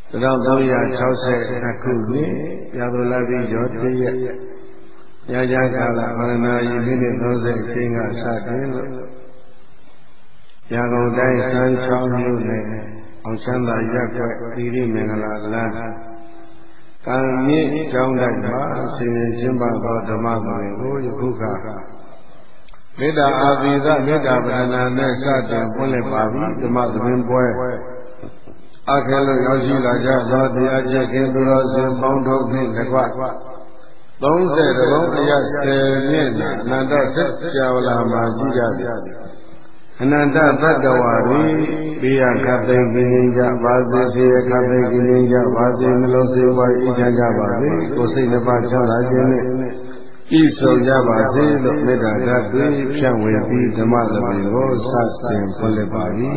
1362ခုနှစ်ပြာသူလပိကျော်1ရက်ညချမ်းကာလမရဏယီမိနစ်30အချိန်ကစတင်လို့ရန်ကုန်တိုင်းစမ်းချောင်းမြို့နယ်အောင်ချမ်းသာရပ်ကွက်သီရိမင်္ဂလာလမ်းကံမြင့်ကျောင်းတိုက်မှာဆင်ញင်ကျင်းပသောဓမ္မသံကိုယခုကမေတ္တာအာသီသမေတ္တာပရဏာနဲ့စတင်ပွင့်လှစ်ပါပြီဓမ္မသဘင်ပွဲအခက်လို့ရောက်ရှိလာကြသောတရားကျင့်ခင်သူတော်စင်ပေါင်းတို့ဖြင့်တကွ30ဘုံအရ10မြင့်အနန္တသက်ကြဝလာမှာကြည့်ကြသည်အနန္တသတ္တဝါတွေဘေးရခတ်သိမ်းခြင်းကြပါစေစေခတ်သိမ်းခြင်းကြပါစေနှလုံးစိတ်ဝါအေးချမ်းကြပါစေကိုယ်စိတ်နှပါချမ်းသာခြင်းနဲ့ဤဆုံးကြပါစေလို့မေတ္တာဓာတ်တွေဖြန့်ဝေပြီးဓမ္မသဘင်ကိုစတင်ဖွင့်လှစ်ပါပြီ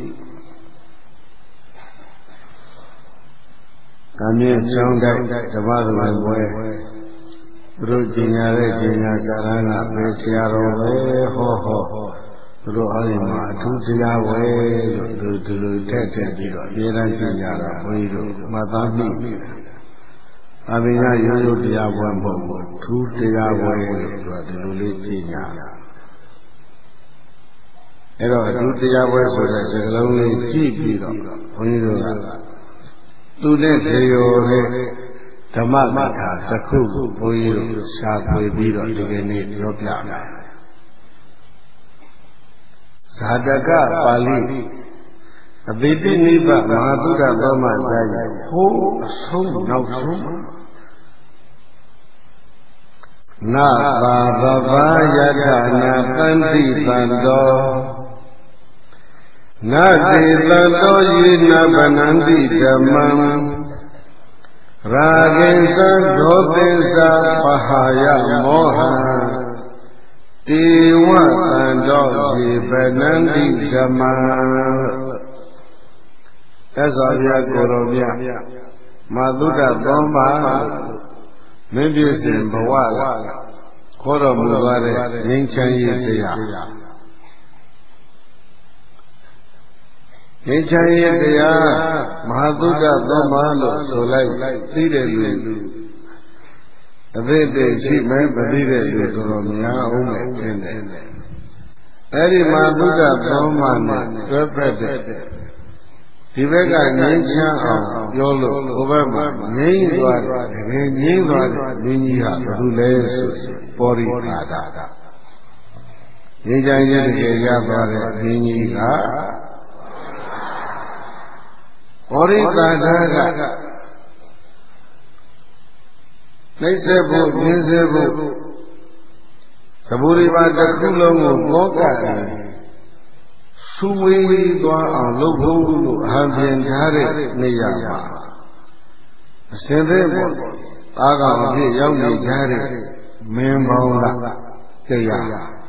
ကံမြင့်ကျောင်းတိုက်ဓမ္မသဘင်ပွဲသူတို့ကျင်ညာတဲ့ကျင်ညာစာရန်ကပဲဆရာတော်ပဲဟောသူတို့အားလုံးမှာအထူးတရားဝဲလို့ဒီလိုထက်ပြီးတော့အမြဲတမ်းကျင်ညာတာဘုန်းကြီးတို့မှတ်သားမိအဘိညာရိုးရိုးတရားပွဲမဟုတ်ဘူးထူးတရားပွဲလို့သူကဒီလိုလေးကျင်ညာအဲ့တော့အထူးတရားပွဲဆိုတဲ့စကားလုံးလေးကြည့်ပြီးတော့ဘုန်းကြီးတို့ကသူနဲ့တေရောနဲ့ဓမ္မမထာတစ်ခုဘုန်းကြီးတို့ရှားဖွေပြီးတော့ဒီကနေ့ပြောပြမယ်ဇာတကပါဠိအတိတိနိဗ္ဗာန်မဟာသုဒ္ဓသောမဇာယဟိုးအဆုံးနောက်ဆုံးနာဘာဘဘာယထနာတန္တိတံတော်နာတိတံတော်ယေနဗနန္တိဓမ္မံရာဂိသံဒောသင်္စာပဟာယမောဟတေဝသံတော်ယေဗနန္တိဓမ္မံသစ္စာပြကိုယ်တော်မြတ်မသုဒ္ဓသောမမင်းပြည့်စင်ဘဝကခေါ်တော်မူသွားတဲ့ငြိမ်းချမ်းရေးတရားငြိမ်းချမ်းရေးတရားမဟာသုဒ္ဓသောမလို့ဆိုလိုက်သိတဲ့လူအဘိဓိရှိမယ်မသိတဲ့လူတော်များအောင်မယ်ထင်တယ်အဲ့ဒီမဟာသုဒ္ဓသောမနဲ့တွဲဖက်တဲ့ဒီဘက်ကငြိမ်းချမ်းအောင်ပြောလို့ဟိုဘက်မှာငြိမ်းသွားတယ်တကယ်ငြိမ်းသွားတဲ့မင်းကြီးဟာဘာလို့လဲဆိုပောရိပါဒငြိမ်းချမ်းရေးတကယ်ရသွားတဲ့မင်းကြီးကပောရိပါဒကနှိမ့်ဆက်ဖို့ညှင်းဆဲဖို့သဘူရိပါတစ်ခုလုံးကိုကောကတယ်ဆူဝေးသွားအောင်လုပ်ဖို့လို့အဟံပြင်ထားတဲ့နေရာမှာအစင်သေးပေါ့သားကောင်အဖြစ်ရောက်နေကြတဲ့မင်းပေါင်းလားတရား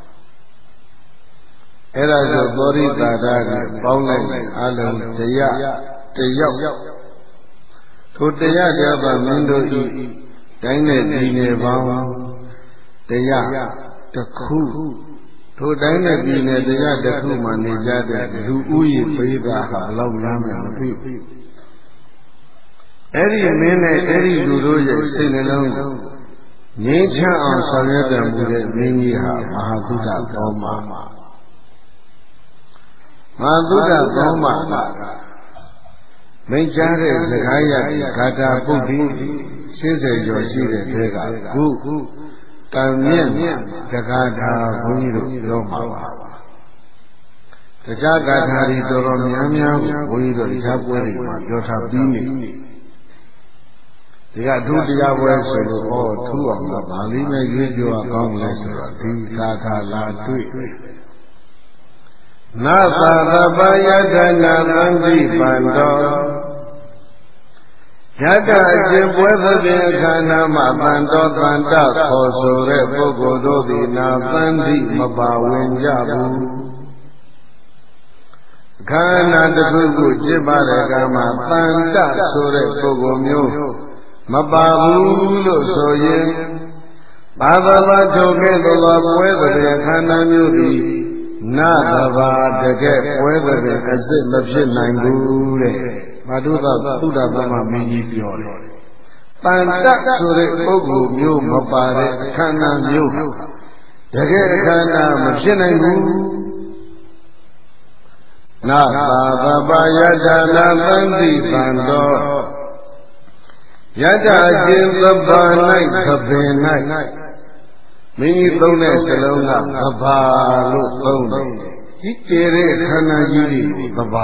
အဲ့ဒါဆိုသောရိတာဒကပေါင်းလိုက်အလုံးတရားတယောက်ထိုတရားတယောက်ကမင်းတို့ဤတိုင်းနဲ့ဒီနေပေါင်းတရားတစ်ခုထိုတိုင်းနဲ့ပြည်နယ်တရားတစ်ခုမှနေကြတဲ့လူဦးရေပိဿာဟာလောက်များမယ်မသိဘူးအဲ့ဒီမင်းနဲ့အဲ့ဒီလူတို့ရဲ့စိတ်နှလုံးကိုငြိမ်းချမ်းအောင်ဆောင်ရွက်တော်မူတဲ့မင်းကြီးဟာမဟာသုဒ္ဓသောမမဟာသုဒ္ဓသောမကမိန့်ကြားတဲ့စကားရဂါထာပုဒ်ဒီ80ကျော်ရှိတဲ့တဲကခုကံမြင့်တက္ကထာဘုန်းကြီးတို့ပြောမှာပါတခြားဂါထာတွေတော်တော်များများကိုဘုန်းကြီးတို့တခြားပွဲတွေမှာပြောထားပြီးနေဒီကဒုတရားပွဲဆိုလို့ဟောထူအောင်ကဗာလိနဲ့ရွေးပြောကောင်းလဲဆိုတော့ဒီဂါထာလာတွေ့နာသာသပယတနာသံတိပန္တောယတအရှင်ပွဲသဖြင့်အခမ်းနားမှာတန်တော်တန်တခေါ်ဆိုတဲ့ပုဂ္ဂိုလ်တို့သည်နာသံတိမပါဝင်ကြဘူးအခမ်းနားတစ်ခုခုကျင့်ပါတဲ့အခါမှာတန်တဆိုတဲ့ပုဂ္ဂိုလ်မျိုးမပါဘူးလို့ဆိုရင်ဘာသာဘာထုတ်ခဲ့သောပွဲသဖြင့်အခမ်းနားမျိုးသည်နာတဘာတကယ်ပွဲသဖြင့်အစစ်မဖြစ်နိုင်ဘူးတဲ့ Maduda Buddha Dhamma Mini Piore. Pantak Sure Ogu Myu Mapare Kana Myu. Dagger Kana Machinangu. Nata Bayajana Bandi Bando. Yada Jim the Banai Kabinai. Mini Tone Salona Abalu Tone. Jittere Kana Yiri Baba.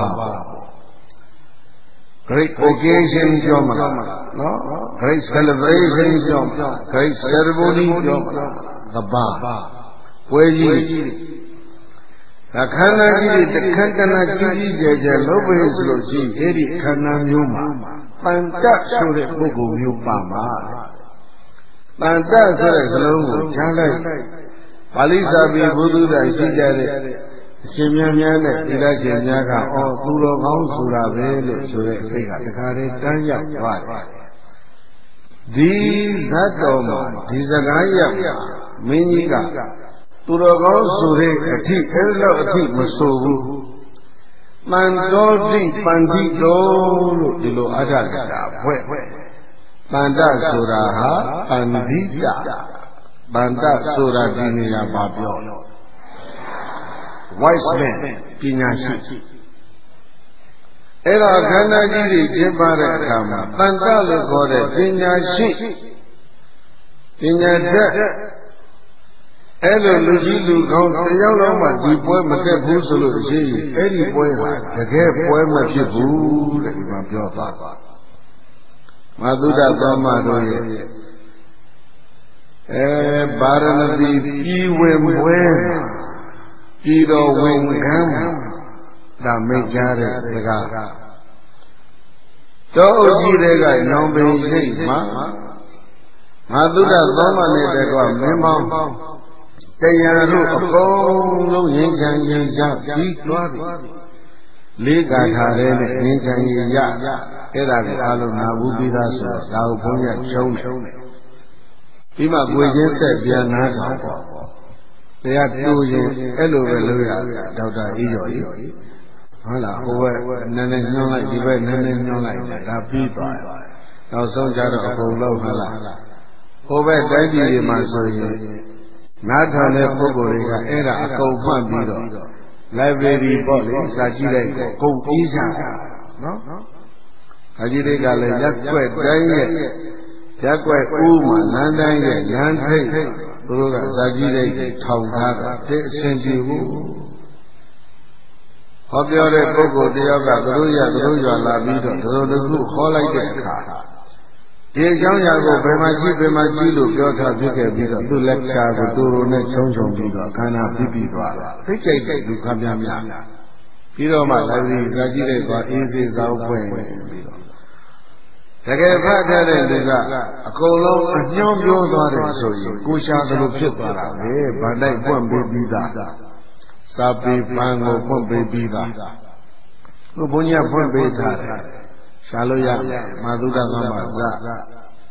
Great occasion Jomana, no? Great celebration Jomana, great ceremony Jomana, Baba. Pueji. The Kana Yiri, the Kantana Jiri Jaja Lopez Loji, Eri Kana Yuma. Panta Sure Bugu Yupama. Panta Sure Slow, Chalai. Palisabi Budu Sijare. Simyamyane, Ilachi Nyaka, or Turo Sura Vele, Sure Sega, the Kare Tanya, these Zatoma, Tizagaya, Minika, Turo Sure, a tea, Ello, a tea, Masovu, Mandoti, Pandito, Dilo Adagada, Banda Suraha, Pandita, Banda Sura Dinia Babio. Wise men, Pinyashi. Era Kanajiri Jibare Kama, Pandalu Kore, Pinyashi. Pinyata. Elo Lujilu Gong, the Yaloma, the poema Busulu, any poema, the gay poema Jibu, the Imapiopa. Maduda Dama Roye. Baranadi, Iwem. Ido Wingam, the Majare, the Gaga. Though Jirega, no being Maduda Zomane, the God, Memo, Tayaru, Apollo, Yinjan Yinja, Liga Hare, Yinjan Yinja, Era Aluna, Ubida, Dauponia, Chone. Pima Gujen said, they are not. They are doing Eloveluya, Dauda Iyo. Hala, over Nana like the way Nana like that people. Now some Jara of Low Hala. Over Daddy Masoye. Not on a Pogoriga, Era, a cold one beetle. Library body, Sajire, Go Ija. No? Ajirega, just quite dying. Jakwe Uma, Nanda, Yan Buruga Sajire, Tauhara, Senju. Hobiore Pogo, Diaga, Ruya, Labido, the blue, Holly Car. Dear Jango, Bemaji, Yota, Bika, to lecture, Duro, Chonjon, Bika, Kana, Bibi, Piche, Lukamia. Piro, my library, Sajire, but easy is our way. Tege Father Dega, a colon, a young daughter, so you, Kusha the Lupita, Bandai Pumbe Bida, Sapi Pango Pumbe Bida, Lubunia Pumbe Tare, Shaloya, Maduda Gamaza.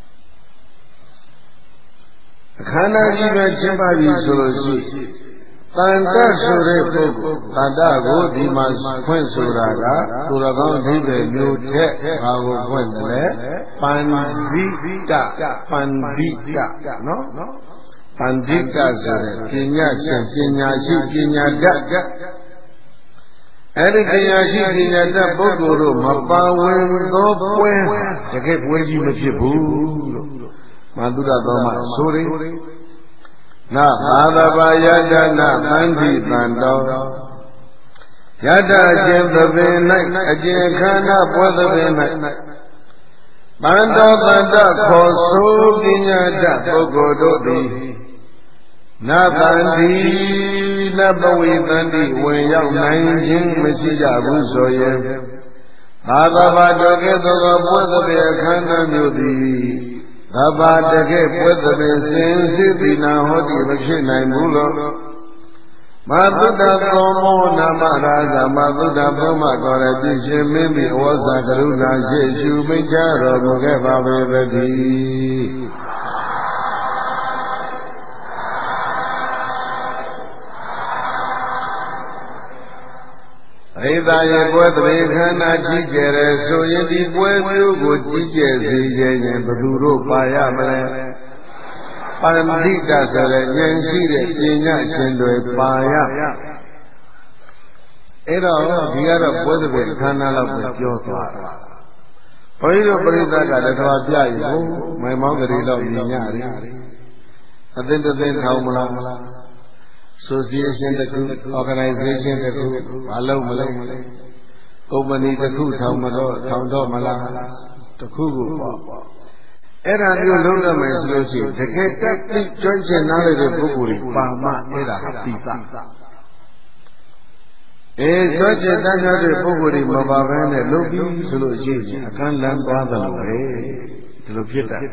Kana Jiva Chimavi Solosi, Panta Sure Pogo, Pandago, Dimas Quensuraga, Turagon Dive, New Tech, Pago Quendele, Pandita, no? Pandita Sure, Kinya Daga. Anything Kinya Daga, Bogoro, Mapa, Wendo, the Cape Wagi Majibu, Madura Doma, Suri. Na Adaba Yada na Bandi Bando Yada Jim the Venai, Ajin Kana Brother Venai Bando Banda Koso Ginyada Bogododi Na Bandi Nabawi Bandi when young Nanjing Messija Rusoye Adaba Dogedo Brother Kana Nudi Abba Deke Puerto Sina Hoti Vacina Mulo Maduda Tomo Namaraza Maduda Boma Coradition Mimi was a Garuna Jeshu Mijaro Mugeva Vedi ရိသရဲ့ပွဲတရေခန္ဓာကြီးကျယ်တဲ့ဆိုရင်ဒီပွဲမျိုးကိုကြီးကျယ်စေခြင်းရင်ဘယ်သူတို့ပါရမလဲပါရမတိတဆိုတဲ့ဉာဏ်ရှိတဲ့ပညာရှင်တွေပါရအဲ့တော့ဒီကတော့ပွဲတရေခန္ဓာလောက်ပဲပြောသွားတာဘုန်းကြီးတို့ပရိသတ်ကလည်းတော်ပြယူမိုင်မောင်းကလေးတော့မြင်ရတယ်အသင်းတစ်ထောင်မလားassociation တစ်ခု organization တစ်ခုမလုပ်မလဲကုမ္ပဏီတစ်ခုထောင်တော့မလားတစ်ခုကိုပေါ့အဲ့ဒါမျိုးလုံးရမယ်ဆိုလို့ရှိရင်တကယ်တက်ပြီးကျွမ်းကျင်နားတဲ့ပုဂ္ဂိုလ်တွေပါမအဲ့ဒါပြီးသားကျွမ်းကျင်တတ်တဲ့ပုဂ္ဂိုလ်တွေမပါဘဲနဲ့လုပ်ပြီးဆိုလို့ရှိရင်အခန်းလမ်းသွားတယ်လို့ပဲဒီလိုဖြစ်တတ်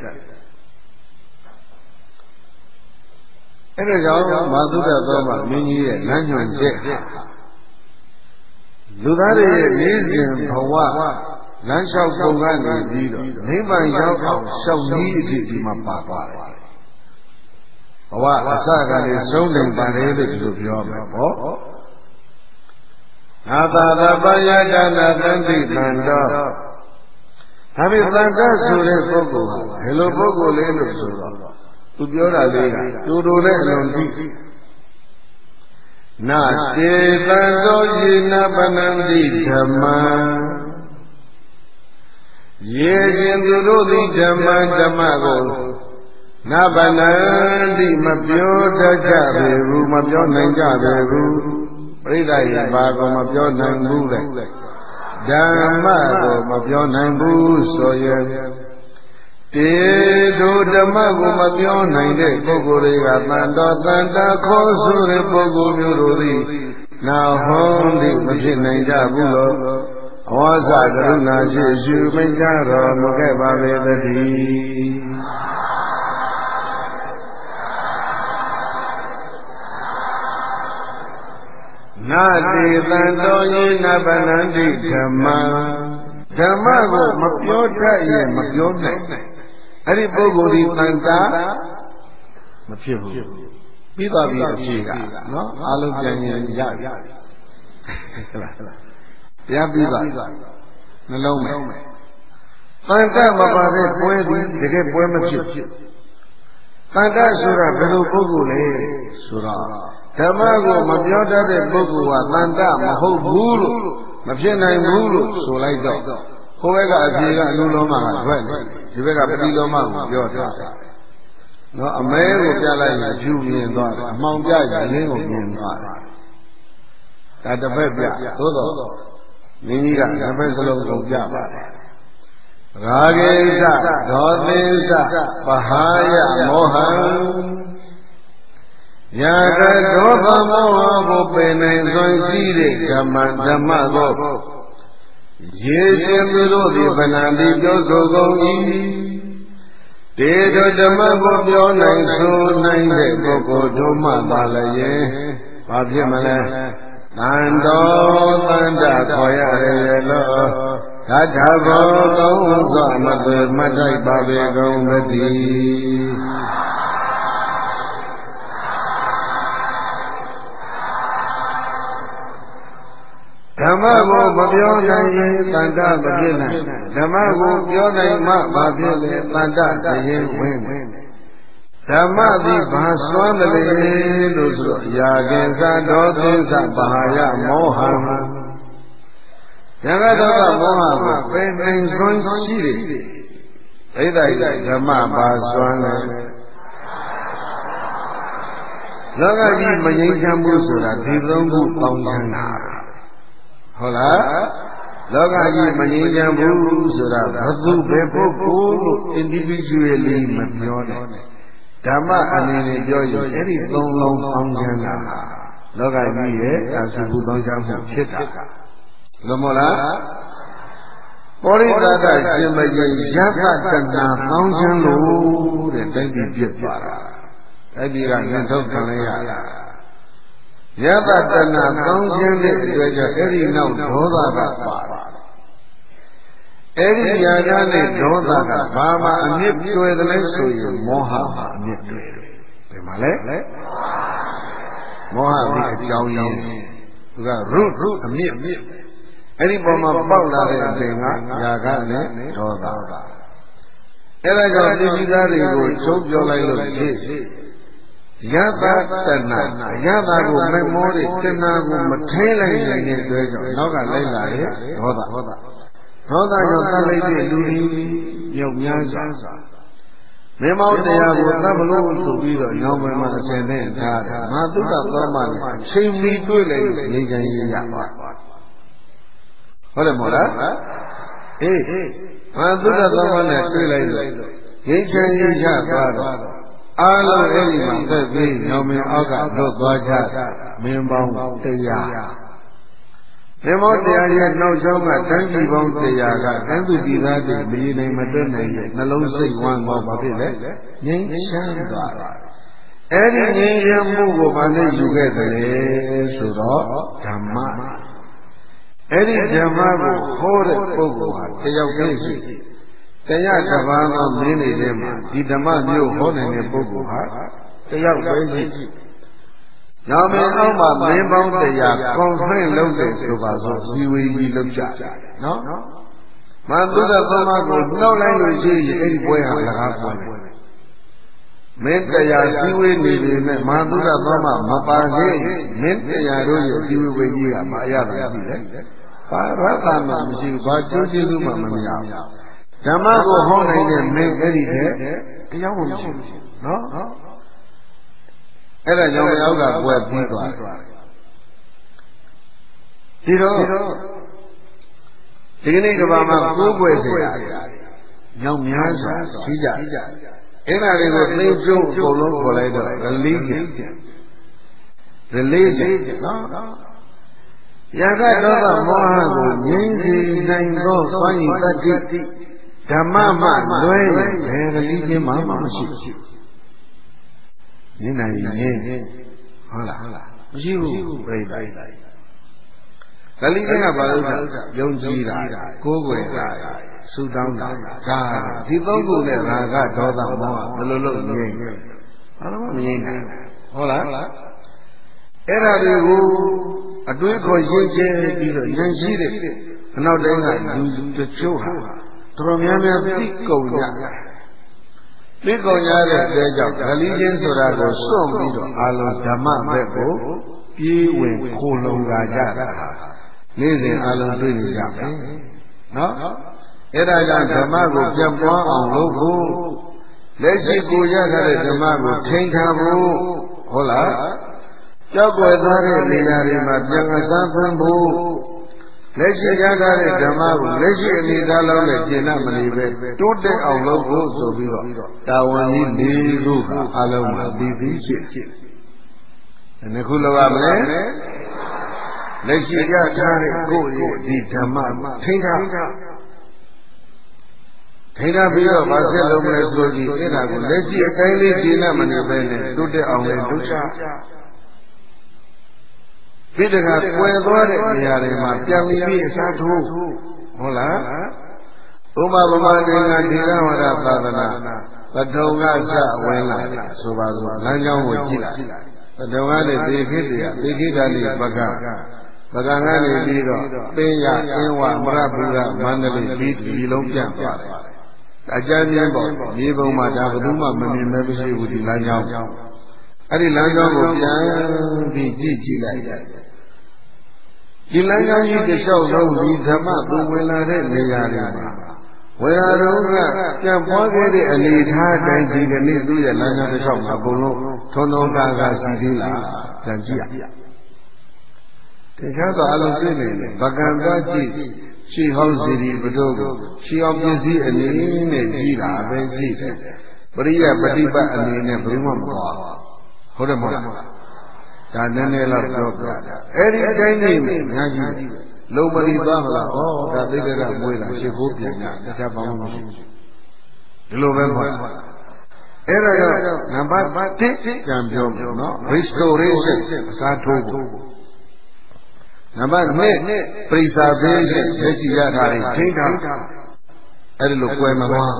အဲ့ဒါကြောင့်မာသုဒ္ဓသောမှာမင်းကြီးရဲ့လမ်းညွှန်ချက်လူသားတွေရဲ့ရင်းစဉ်ဘဝလမ်းလျှောက်ပုံကနေပြီးတော့နိဗ္ဗာန်ရောက်အောင်ရှောက်နည်းအဖြစ်ဒီမှာပါပါတယ်ဘဝအစကလေးဆုံးနေပါတယ်လို့ဒီလိုပြောမယ်ပေါ့အာသာရပယတနာသံတိတန်တော်ဒါပေမဲ့သံဃာဆိုတဲ့ပုဂ္ဂိုလ်ဟာဘယ်လိုပုဂ္ဂိုလ်လေးလို့ဆိုတော့သူပြောတာလေးကတူတူနဲ့အလုံးကြည့်နာတေတံသောယေနပနံတိဓမ္မယေခြင်းသူတို့သည်ဓမ္မကိုနဗနံတိမပြောတတ်ကြပေဘူးမပြောနိုင်ကြပေဘူးပရိသတ်ရဲ့ဘာကိုမပြောနိုင်ဘူးလေဓမ္မကိုမပြောနိုင်ဘူးဆိုရင်တေတို့ဓမ္မကိုမပြောနိုင်တဲ့ပုဂ္ဂိုလ်တွေကတန်တော်တန်တာခေါ်ဆိုတဲ့ပုဂ္ဂိုလ်မျိုးတို့သည်နာဟောသည်မဖြစ်နိုင်ကြဘူးလို့ဩဇာကရုဏာရှိရှုမိကြတော်မူခဲ့ပါလေသတည်းနာတိတံတော်ယေနဗနံတိဓမ္မဓမ္မကိုမပြောတတ်ရင်မပြောနိုင်အဲ့ဒီပုဂ္ဂိုလ်ဒီတန်တာမဖြစ်ဘူးပြီးသွားပြီအဖြေကနော်အားလုံးပြန်ရင်ရပြီဟုတ်လားတရားပြီးသွားနှလုံးမဲ့တန်တာမပါတဲ့ပွဲသည်တကယ်ပွဲမဖြစ်တန်တာဆိုတာဘယ်လိုပုဂ္ဂိုလ်လဲဆိုတော့ဓမ္မကိုမပြောတတ်တဲ့ပုဂ္ဂိုလ်ကတန်တာမဟုတ်ဘူးလို့မဖြစ်နိုင်ဘူးလို့ဆိုလိုက်တော့ဟိုဘက်ကအဖြေကအနုလောမကထွက်တယ်ဒီဘက်ကပฏิလောမကိုပြောထားတယ်နော်အမဲကိုပြလိုက်ရင်ဖြူမြင်သွားတယ်အမှောင်ပြရင်လင်းကိုမြင်သွားတယ်ဒါတစ်ဖက်ပြသို့တော့မင်းကြီးကတစ်ဖက်စလုံးကိုပြပါတယ်ရာဂိသဒေါသေသပဟာယမောဟံယာကဒေါသမောဟကိုပင်နိုင်စွမ်းရှိတဲ့ဓမ္မကိုရေရှင်သူတို့သည်ဗန္တိပြောဆိုကုန်၏တေတို့ဓမ္မကိုပြောနိုင်ဆိုနိုင်တဲ့ပုဂ္ဂိုလ်တို့မှပါလည်းဘာဖြစ်မလဲတန်တော်တန်တာခေါ်ရတယ်လို့ဓာတ်ဘောကောင်းစွာမသွေမတိုက်ပါပေကုန်မသည်ဓမ္မကိုမပြောနိုင်ရင်တန်တာမဖြစ်နိုင်ဓမ္မကိုပြောနိုင်မှဘာဖြစ်လဲတန်တာတရင်ဝင်ဓမ္မသည်ဘာစွမ်းတယ်လို့ဆိုတော့ယာကိသဒေါသိသဘာယမောဟံယာကဒေါသမောဟကိုပင်နိုင်စွမ်းရှိတယ်ဣဒ္ဓိဓမ္မဘာစွမ်းလဲလောကကြီးမငြိမ်းချမ်းဘူးဆိုတာဒီသုံးခုပေါင်းချမ်းတာဟုတ်လားလောကကြီးမငြိမ်းချမ်းဘူးဆိုတာဘသူပဲပုဂ္ဂိုလ်လို့ individually မပြောနဲ့ဓမ္မအနေနဲ့ပြောရင်အဲ့ဒီသုံးလုံးပေါင်းချမ်းတာလောကကြီးရဲ့အစုခုသုံးချမ်းမှုဖြစ်တာလို့မဟုတ်လားပောရိသတရှင်မကြီးယသတနာပေါင်းချမ်းလို့တဲ့တိုက်ပြီးပြစ်သွားတာတိုက်ပြီးကနှင်ထုတ်ခံလိုက်ရတာယသတနာကောင်းခြင်းတဲ့အတွက်ကြောင့်အဲ့ဒီနောက်ဒေါသကပါတယ်အဲ့ဒီຢာကနဲ့ဒေါသကဘာမှအမြင့်ကျွယ်တယ်လဲဆိုရင်မောဟဟာအမြင့်ကျွယ်တယ်ဘယ်မှာလဲမောဟဒီအကြောင်းရင်းသူကရုအမြင့်အဲ့ဒီပုံမှာပေါက်လာတဲ့အချိန်ကယာကနဲ့ဒေါသအဲ့ဒါကြောင့်သိပြီးသားတွေကိုချုပ်ပြောလိုက်လို့ဖြစ်ယသတဏယသကိုမမောတဲ့တဏကိုမထိလိုက်နိုင်တဲ့အတွက်ကြောင့်နောက်ကလိုက်လာတဲ့ဒေါသကြောင့်သတ်လိုက်တဲ့လူတွေမြောက်များစွာမင်းမောင်တရားကိုသတ်မလို့ဆိုပြီးတော့ညောင်းပင်မှာအစဉ်နဲ့ထားတယ်မာသုတသောမနဲ့အချိန်မီတွေ့လိုက်လို့နေကြရရပါဟုတ်တယ်မဟုတ်လားအေးမာသုတသောမနဲ့တွေ့လိုက်လို့ငြိမ်းချမ်းရရသွားတော့အားလုံးအဲ့ဒီမှာသက်ပြီးညောင်ပင်အောက်ကလွတ်သွားကြမင်းပေါင်းတရားမင်းမောတရားရဲ့နောက်ကျောင်းကတန်းကြီးပေါင်းတရားကတန်းသူပြည်သားတွေမရေနိုင်မတွက်နိုင်ရဲ့နှလုံးစိတ်ဝမ်းတော့ဘာဖြစ်လဲငြိမ်းချမ်းသွားတယ်အဲ့ဒီငြိမ်းချမ်းမှုကိုဘာနဲ့ယူခဲ့တယ်ဆိုတော့ဓမ္မအဲ့ဒီဓမ္မကိုဟောတဲ့ပုဂ္ဂိုလ်ဟာတယောက်တည်းရှိတရားတစ်ပါးသောမင်းနေတဲ့မှာဒီဓမ္မမျိုးဟောနိုင်တဲ့ပုဂ္ဂိုလ်ဟာတယောက်ပဲရှိ။နောက်မင်းအောက်မှာမင်းပေါင်းတရားကွန်ဖရင့်လုပ်တယ်ဆိုပါဆိုဇီဝေကြီးလုပ်ကြတယ်နော်။မသုဒ္ဓသမကိုနှောက်လိုက်လို့ရှိရင်အဲ့ဒီပွဲဟာလကားပွဲပဲ။မင်းတရားဇီဝေနေပြီနဲ့မသုဒ္ဓသမမပါခဲ့မင်းတရားတို့ရဲ့ဇီဝေကြီးကမအရသာရှိတယ်။ဘာရသမှမရှိဘူး။ဘာကျိုးကျေးဇူးမှမမြင်ဘူး။ဓမ္မကိုဟောနိုင်တဲ့မင်းအဲ့ဒီတဲ့တရားကိုမရှိဘူးနော်အဲ့ဒါကြောင့်ယောက်ကပွဲပြီးသွားတယ်ဒီတော့ဒီကနေ့ကဘာမှာကိုးကွယ်စေရတယ်ညောင်များစွာရှိကြအဲ့ဒါတွေကိုသိကျုံအကုန်လုံးခေါ်လိုက်တော့ religion နော်ယကဒေါသမောဟကိုငြိမ်းစေနိုင်သောစွမ်းရည်တတ္တိဓမ္မမှလွဲရင်ဘယ် religion မှမရှိဘူးငြင်းနိုင်ရင်ဟုတ်လားမရှိဘူးပြိတ္တာလလိကဘာလို့လဲယုံကြည်တာကိုးကွယ်တာဆုတောင်းတာဒါဒီသုံးခုနဲ့ရာဂဒေါသမောဟဘယ်လိုလုပ်ငြိမ်းဘာလို့မငြိမ်းနိုင်ဟုတ်လားအဲ့ဒါတွေကိုအတွေးခေါ်ရေးချဲပြီးတော့ဉာဏ်ရှိတဲ့အနောက်တိုင်းကလူတချို့ဟာတော်တော်များများသိကုန်ကြသိကုန်ကြတဲ့အတွက်ကြောင့်ဗလီချင်းဆိုတာကိုစွန့်ပြီးတော့အာလုံးဓမ္မဘက်ကိုပြေးဝင်ခိုလုံလာကြတာဟာနေ့စဉ်အာလုံးတွေ့နေကြမယ်နော်အဲ့ဒါကြောင့်ဓမ္မကိုပြတ်ပွားအောင်လုပ်ဖို့လက်ရှိကိုရထားတဲ့ဓမ္မကိုထိန်းထားဖို့ဟုတ်လားကြောက်ွယ်သွားတဲ့နေရာတွေမှာပြန်အစမ်းသွင်းဖို့လက်ရှိရထားတဲ့ဓမ္မကိုလက်ရှိအနေထားလုံးနဲ့ကျင့်တတ်မနေပဲတိုးတက်အောင်လုပ်ဖို့ဆိုပြီးတော့တာဝန်ကြီး၄ခုဟာအလုံးမှာပြီးပြီးရှိနှစ်ခုလောက်ရမလဲလက်ရှိရထားတဲ့ကိုယ့်ရဲ့ဒီဓမ္မထိန်းထားပြီးတော့မဆက်လုံးမလဲဆိုကြည့်အဲ့ဒါကိုလက်ရှိအတိုင်းလေးကျင့်တတ်မနေပဲနဲ့တိုးတက်အောင်လည်းလုပ်ချပိဋကကွယ်သွားတဲ့နေရာတွေမှာပြန်ပြီးအစားထိုးဟုတ်လားဥပပမတေငါဒီရဝရသာသနာပထုံကစဝင်လာဆိုပါစို့လမ်းကြောင်းကိုကြည့်လိုက်ပထုံကလည်းဒေခိတ္တယဒေခိတ္တလိပကကနေပြီးတော့ပင်ရအင်းဝမရပူရမန္တလေးပြီးဒီလုံးပြန်သွားတယ်အကြမ်းမြင်ပေါ့မြေပုံမှာဒါဘယ်သူမှမမြင်မဲမရှိဘူးဒီလမ်းကြောင်းအဲ့ဒီလမ်းကြောင်းကိုပြန်ပြီးကြည့်လိုက်ဒီလမ်းကြောင်းကြီးတစ်လျှောက်လုံးဒီဓမ္မသူဝင်လာတဲ့နေရာတွေမှာဝေဟာရုံးကပြန်ပွားခဲ့တဲ့အနေထားတိုင်းဒီကနေ့သူ့ရဲ့လမ်းကြောင်းတစ်လျှောက်မှာအကုန်လုံးထုံထုံကာကာရှိသေးလားပြန်ကြည့်ရတရားတော်အလုံးပြည့်နေတယ်ဗကံသွားကြည့်ရှိဟောင်းစီဒီဘုဒ္ဓကိုရှိအောင်ပြည့်စည်အနေနဲ့ကြည့်တာပဲရှိတယ်ပရိယပฏิပတ်အနေနဲ့ဘယ်မှမသွားဟုတ်တယ်မဟုတ်လားဒါနည်းနည်းတော့ပြောပြတာအဲ့ဒီအတိုင်းနေမယ်ညာကြီးလုံးမလီသွားမလားဩဒါသိက္ခာမွေးတာရှစ်ဖို့ပြန်ညာတခြားဘာမှမရှိဘူးဒီလိုပဲပေါ့အဲ့ဒါကြောင့်နံပါတ်1ပြန်ပြောမယ်နော် restoration အစားထိုးဖို့နံပါတ်2 preservation လက်ရှိရတာတွေထိန်းထားအဲ့ဒီလိုကွယ်မသွား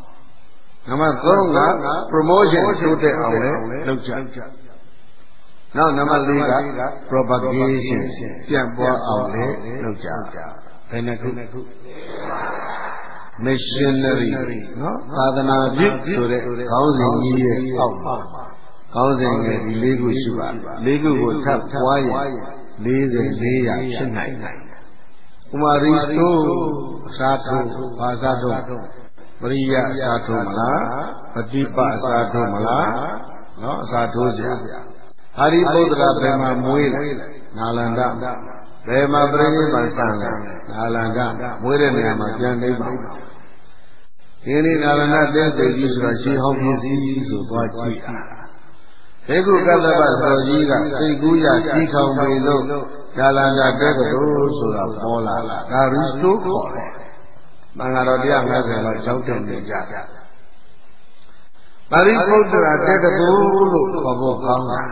နံပါတ်3က promotion တိုးတက်အောင်လည်းလုပ်ကြနောက်နံပါတ် 4 က propagation ပြန့်ပွားအောင်လေလုပ်ကြဘယ်နှခုmissionary နော်သာသနာပြုဆိုတဲ့ခေါင်းစဉ်ကြီးရဲ့အောက်မှာခေါင်းစဉ်ငယ်ဒီ 4 ခုရှိပါ4 ခုကိုထပ်ပွားရင်4400ဖြစ်နိုင်တယ်ဥမာရီစတိုအစားထိုးဘာသာတော့ပရိယအစားထိုးမလားပฏิပတ်အစားထိုးမလားနော်အစားထိုးစရာဟာရိပုတ္တရာဘယ်မှာမွေးလဲနာလန္ဒဘယ်မှာပြိဋိဘံဆံလဲနာလန္ဒမွေးတဲ့နေရာမှာပြန်နေပါဒီနေ့နာလန္ဒတဲ့သိကြီးဆိုတာရှင်းဟောင်းပစ္စည်းဆိုသွားကြည့်ဘေကုကတ္တပဆိုကြီးကသိကူးရကြီးထောင်ပေလို့နာလန္ဒတဲ့တို့ဆိုတာပေါ်လာဒါရီစတိုခေါ်တယ်မင်္ဂလာတော်150လောက်ကြောက်တယ်နေကြပါရိပုတ္တရာတဲ့တို့လို့ခေါ်ဖို့ကောင်းတာ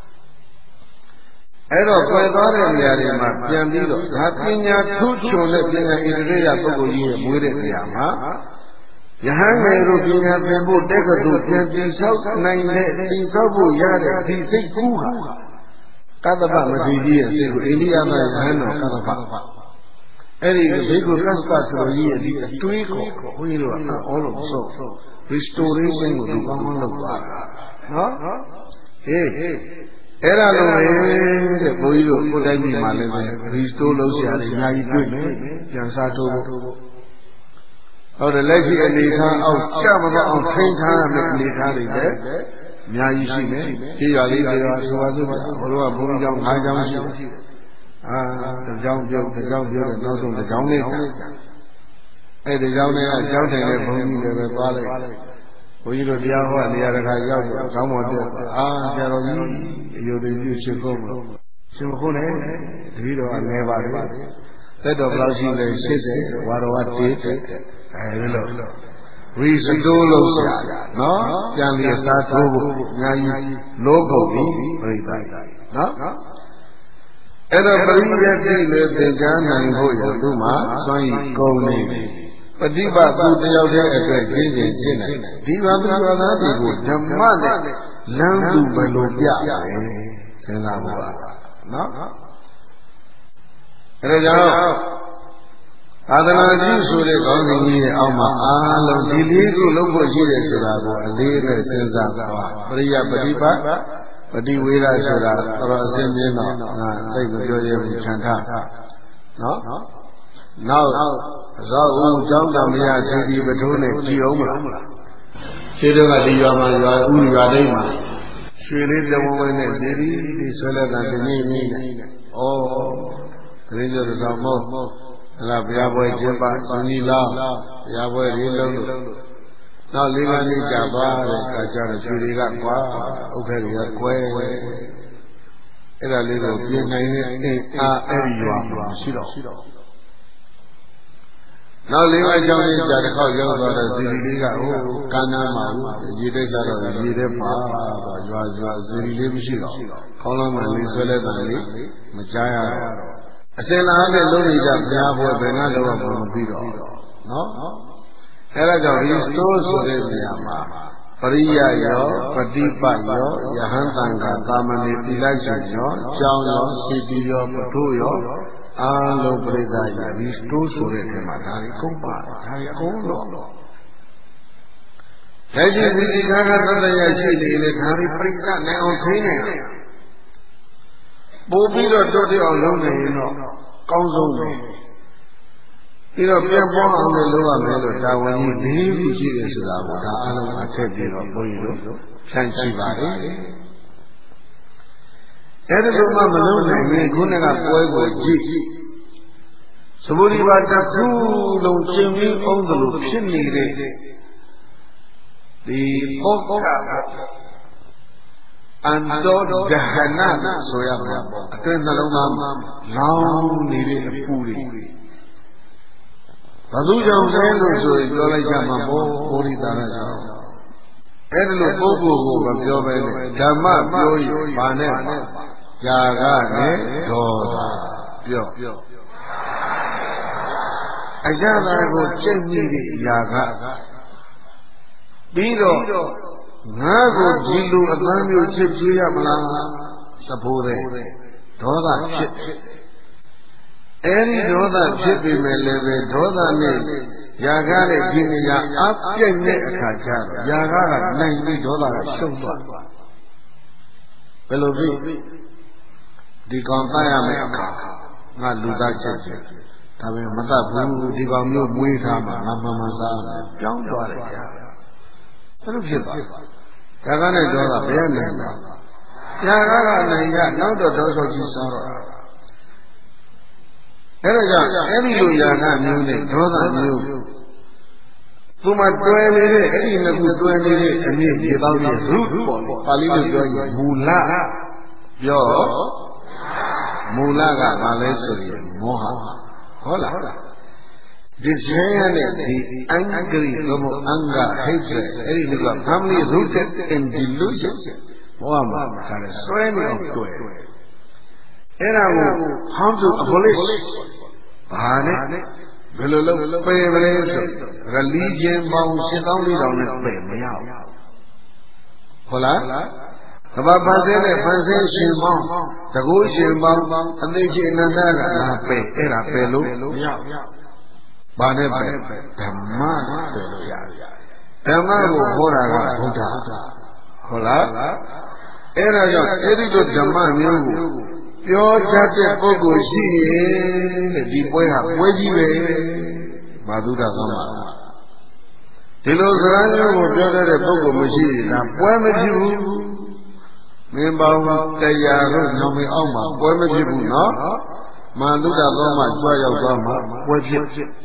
အဲ့တော့ခွဲသွားတဲ့နေရာတွေမှာပြန်ပြီးတော့ဒါပညာထူးချွန်တဲ့ပညာဣန္ဒြေယပုဂ္ဂိုလ်ကြီးရဲ့မွေးတဲ့နေရာမှာယဟန်ငယ်တို့ပညာသင်ဖို့တက္ကသိုလ်ပြန်ပြီးလျှောက်နိုင်တဲ့သင်ဆောက်ဖို့ရတဲ့ဒီစိတ်ကူးဟာကတ္တပမထေရကြီးရဲ့စိတ်ကိုအိန္ဒိယမှာယဟန်တော်ကတ္တပအဲ့ဒီဘေကုကစ္စပဆိုကြီးရဲ့ဒီအတွေးကိုဘုန်းကြီးတို့ကအောလို့ဆို restoration ကိုသူကောင်းကောင်းလုပ်သွားတာနော်ဟေးအဲ့ဒါလိုပဲတဲ့ဘုန်းကြီးတို့ကိုယ်တိုင်းပြည်မှာလည်းပဲ restore လုပ်စရာတွေအများကြီးတွေ့မယ်ပြန်စားထိုးဖို့ဟုတ်တယ်လက်ရှိအနေထားအောက်ကြမတော့အောင်ထိန်းထားရမယ့်အနေထားတွေလည်းအများကြီးရှိမယ်ဒီရွာလေးတွေရောဆိုပါစို့ဘုရားဘုန်းကြီးကျောင်း5ကျောင်းရှိတယ်တစ်ကျောင်းပြုတ်တဲ့နောက်ဆုံးတစ်ကျောင်းလေးအဲ့ဒီကျောင်းလေးကကျောင်းထိုင်တဲ့ဘုန်းကြီးတွေပဲသွားလိုက်ဘုန်းကြီးတို့တရားဟောနေရာတစ်ခါရောက်တော့ခေါင်းပေါ်တက်ဆရာတော်ကြီးအယုဒိပြုရှင်ကုန်လို့ရှင်မခုနဲ့တပည့်တော်ကငယ်ပါလေသက်တော်ဘယ်လောက်ရှိလဲ80ဝါတော်က1တဲ့အဲဒီလိုရီစတိုးလို့ဆရာနော်ပြန်ပြီးစားထိုးဖို့အများကြီးလို့ကုန်ပြီပြိဿနော်အဲ့တော့ပရိယတ်တိလည်းသင်ကြားနိုင်ဖို့ရသူမှစွမ်းရည်ကုန်နေပြီပฏิပတ်သူတယောက်တည်းအတွက်ချင်းချင်းရှင်းနိုင်ဒီဘာသူဘာသာတွေကိုဓမ္မနဲ့လမ်းသူဘယ်လိုပြလဲစဉ်းစားဖို့ပါနော်အဲဒါကြောင့်သာသနာကြီးဆိုတဲ့ခေါင်းစဉ်ကြီးရဲ့အောက်မှာအားလုံးဒီ 4 ခုလုံးဖို့ရှိတယ်ဆိုတာကိုအလေးနဲ့စဉ်းစားပါပရိယပฏิပတ်ပฏิဝေဒဆိုတာတော်အစင်းင်းတော့သိမပြောရဘူးခြံထားနော်နောက်အဇောဦးကျောင်းတော်မရသီတိပထိုးနဲ့ကြည်အောင်မလားခြေတော့ကဒီရွာမှာရွာဦးရွာတိတ်မှာရွှေလေးပြုံဝဲနဲ့ဒီဆွဲလက်တာတနည်းနည်းနဲ့ဩတရင်ကျတော့မဟုတ်အဲ့ဒါဘုရားပွဲကျင်းပရှင်ကြီးလားဘုရားပွဲရေးလုံးလို့နောက်၄ ပါးနေကြပါတဲ့အခါကျတော့ရွှေတွေကကွာဥက္ခဲတွေကကွဲအဲ့ဒါလေးကိုပြင်နိုင်တဲ့အားအဲ့ဒီရွာမှာရှိတော့နောက်၄ ပါးကြောင့်ကြာတစ်ခေါက်ရောက်သွားတဲ့ဇီရီလေးကဟိုကမ်းနားမှာရေတက်ကြတော့ရေထဲပါတော့ရွာဇီရီလေးမရှိတော့ခေါင်းလုံးမှလေးဆွဲလဲတယ်လေမကြားရတော့အစင်လာနဲ့လုံးနေကြဘုရားပွဲဘယ်ကတော့မသိတော့နော်အဲဒါကြောင့်ဒီစတိုးဆိုတဲ့နေရာမှာပရိယရောပฏิပတ်ရောယဟန်တန်ခါသာမဏေတိလိုက်ရှင်ရောကျောင်းရောစီတီရောပထိုးရောအားလုံးပြိဿရဒီစတိုးဆိုတဲ့ထဲမှာဒါတွေကုန်ပါဒါတွေအကုန်လုံးလက်ရှိဝိသီကာကသတ္တရရှိနေလေဒါတွေပြိဿနိုင်အောင်ထိနေတယ်ပို့ပြီးတော့တိုးတက်အောင်လုပ်နေရင်တော့ကောင်းဆုံးပဲပြီးတော့ပြန်ပွားအောင်လည်းလုပ်ရမယ်လို့တာဝန်ကြီး၄ ခုရှိတယ်ဆိုတာကိုဒါအလုံးအထက်ပြီးတော့ဘုန်းကြီးတို့ဖြန့်ချိပါတယ်အဲ့ဒီလိုမှမလုပ်နိုင်ရင်ခုနကပွဲကိုကြည့်သဘောဒီပါတစ်ခုလုံးကျင်ပြီးအောင်သလိုဖြစ်နေတဲ့ဒီဩက္ခအန္တောဒဟနဆိုရမှာအတွင်းနှလုံးသားလောင်းနေတဲ့အပူတွေဘသူကြောင့်လဲလို့ဆိုရင်ပြောလိုက်ကြမှာပေါ့ဘုရိတာရကြောင့်အဲ့ဒီလိုပုဂ္ဂိုလ်ကိုမပြောဘဲနဲ့ဓမ္မပြောရင်ဘာနဲ့ຢာကနဲ့ဒေါသပြောအရာကိုကြိတ်မိတဲ့ຢာကပြီးတော့ငါကိုဒီလိုအသံမျိုးချစ်ကြွေးရမလား suppose Doda Chip any Doda Chip in my level, Doda name, Yagare Ginia up Kaja, Yagara, 90 dollars, Shumba. Below the Gontaya Meka, not Luda Chip. Tabe mata bu diကောင်မျိုးမွေးထားမှာငါမှမစားပြောင်းသွားတယ်ကြာအဲ့လိုဖြစ်သွားဒါကနဲ့တော့ဘယ်နဲ့လဲကြာကနိုင်ကနောက်တော့တောဆောက်ကြီးစားတော့အဲ့ဒါကြောင့်အဲ့ဒီလိုယာကမျိုးနဲ့ဒေါသမျိုးသူမှတွဲနေတဲ့အဲ့ဒီနှစ်ခုတွဲနေတဲ့အမြင့်ပြေတောင်းရဲ့ root ပေါ့ပါဠိလိုပြောရင်မူလပြောမူလကဘာလဲဆိုရင်မောဟဟုတ်လားဒီဇေယနဲ့ဒီအင်္ဂရိသမုအင်္ဂဟိတ်တဲ့အဲ့ဒီက family rooted in delusion ဘောမှာခါလဲဆွဲနေအောင်တွေ့အဲ့ဒါကို how to abolish ဘာနဲ့ဘယ်လိုလုပ်ပယ်မလဲဆို religion ပေါင်း7400နဲ့ပယ်မရဘူးဟုတ်လားကဘာဖန်ဆင်းတဲ့ဖန်ဆင်းရှင်ပေါင်းတကူရှင်ပေါင်းအသိချင်းအနန္တကလာပယ်အဲ့ဒါပယ်လို့မရဘူးဘာနဲ့ပယ်ဓမ္မပယ်လို့ရတယ်ဓမ္မကိုဟောတာကဘုရားဟုတ်လားအဲ့ဒါကြောင့်အဲ့ဒီလိုဓမ္မမျိုးကိုပြောတတ်တဲ့ပုဂ္ဂိုလ်ရှိရင်တဲ့ဒီပွဲဟာပွဲကြီးပဲမာသုဒ္ဓသမာဒီလိုစကားမျိုးကိုပြောတတ်တဲ့ပုဂ္ဂိုလ်မရှိရင်ဒါပွဲမဖြစ်ဘူးမင်းပေါင်းတရားတို့ညောင်မအောင်မှာပွဲမဖြစ်ဘူးနော်မာသုဒ္ဓသောမှာကြွရောက်သွားမှာပွဲဖြစ်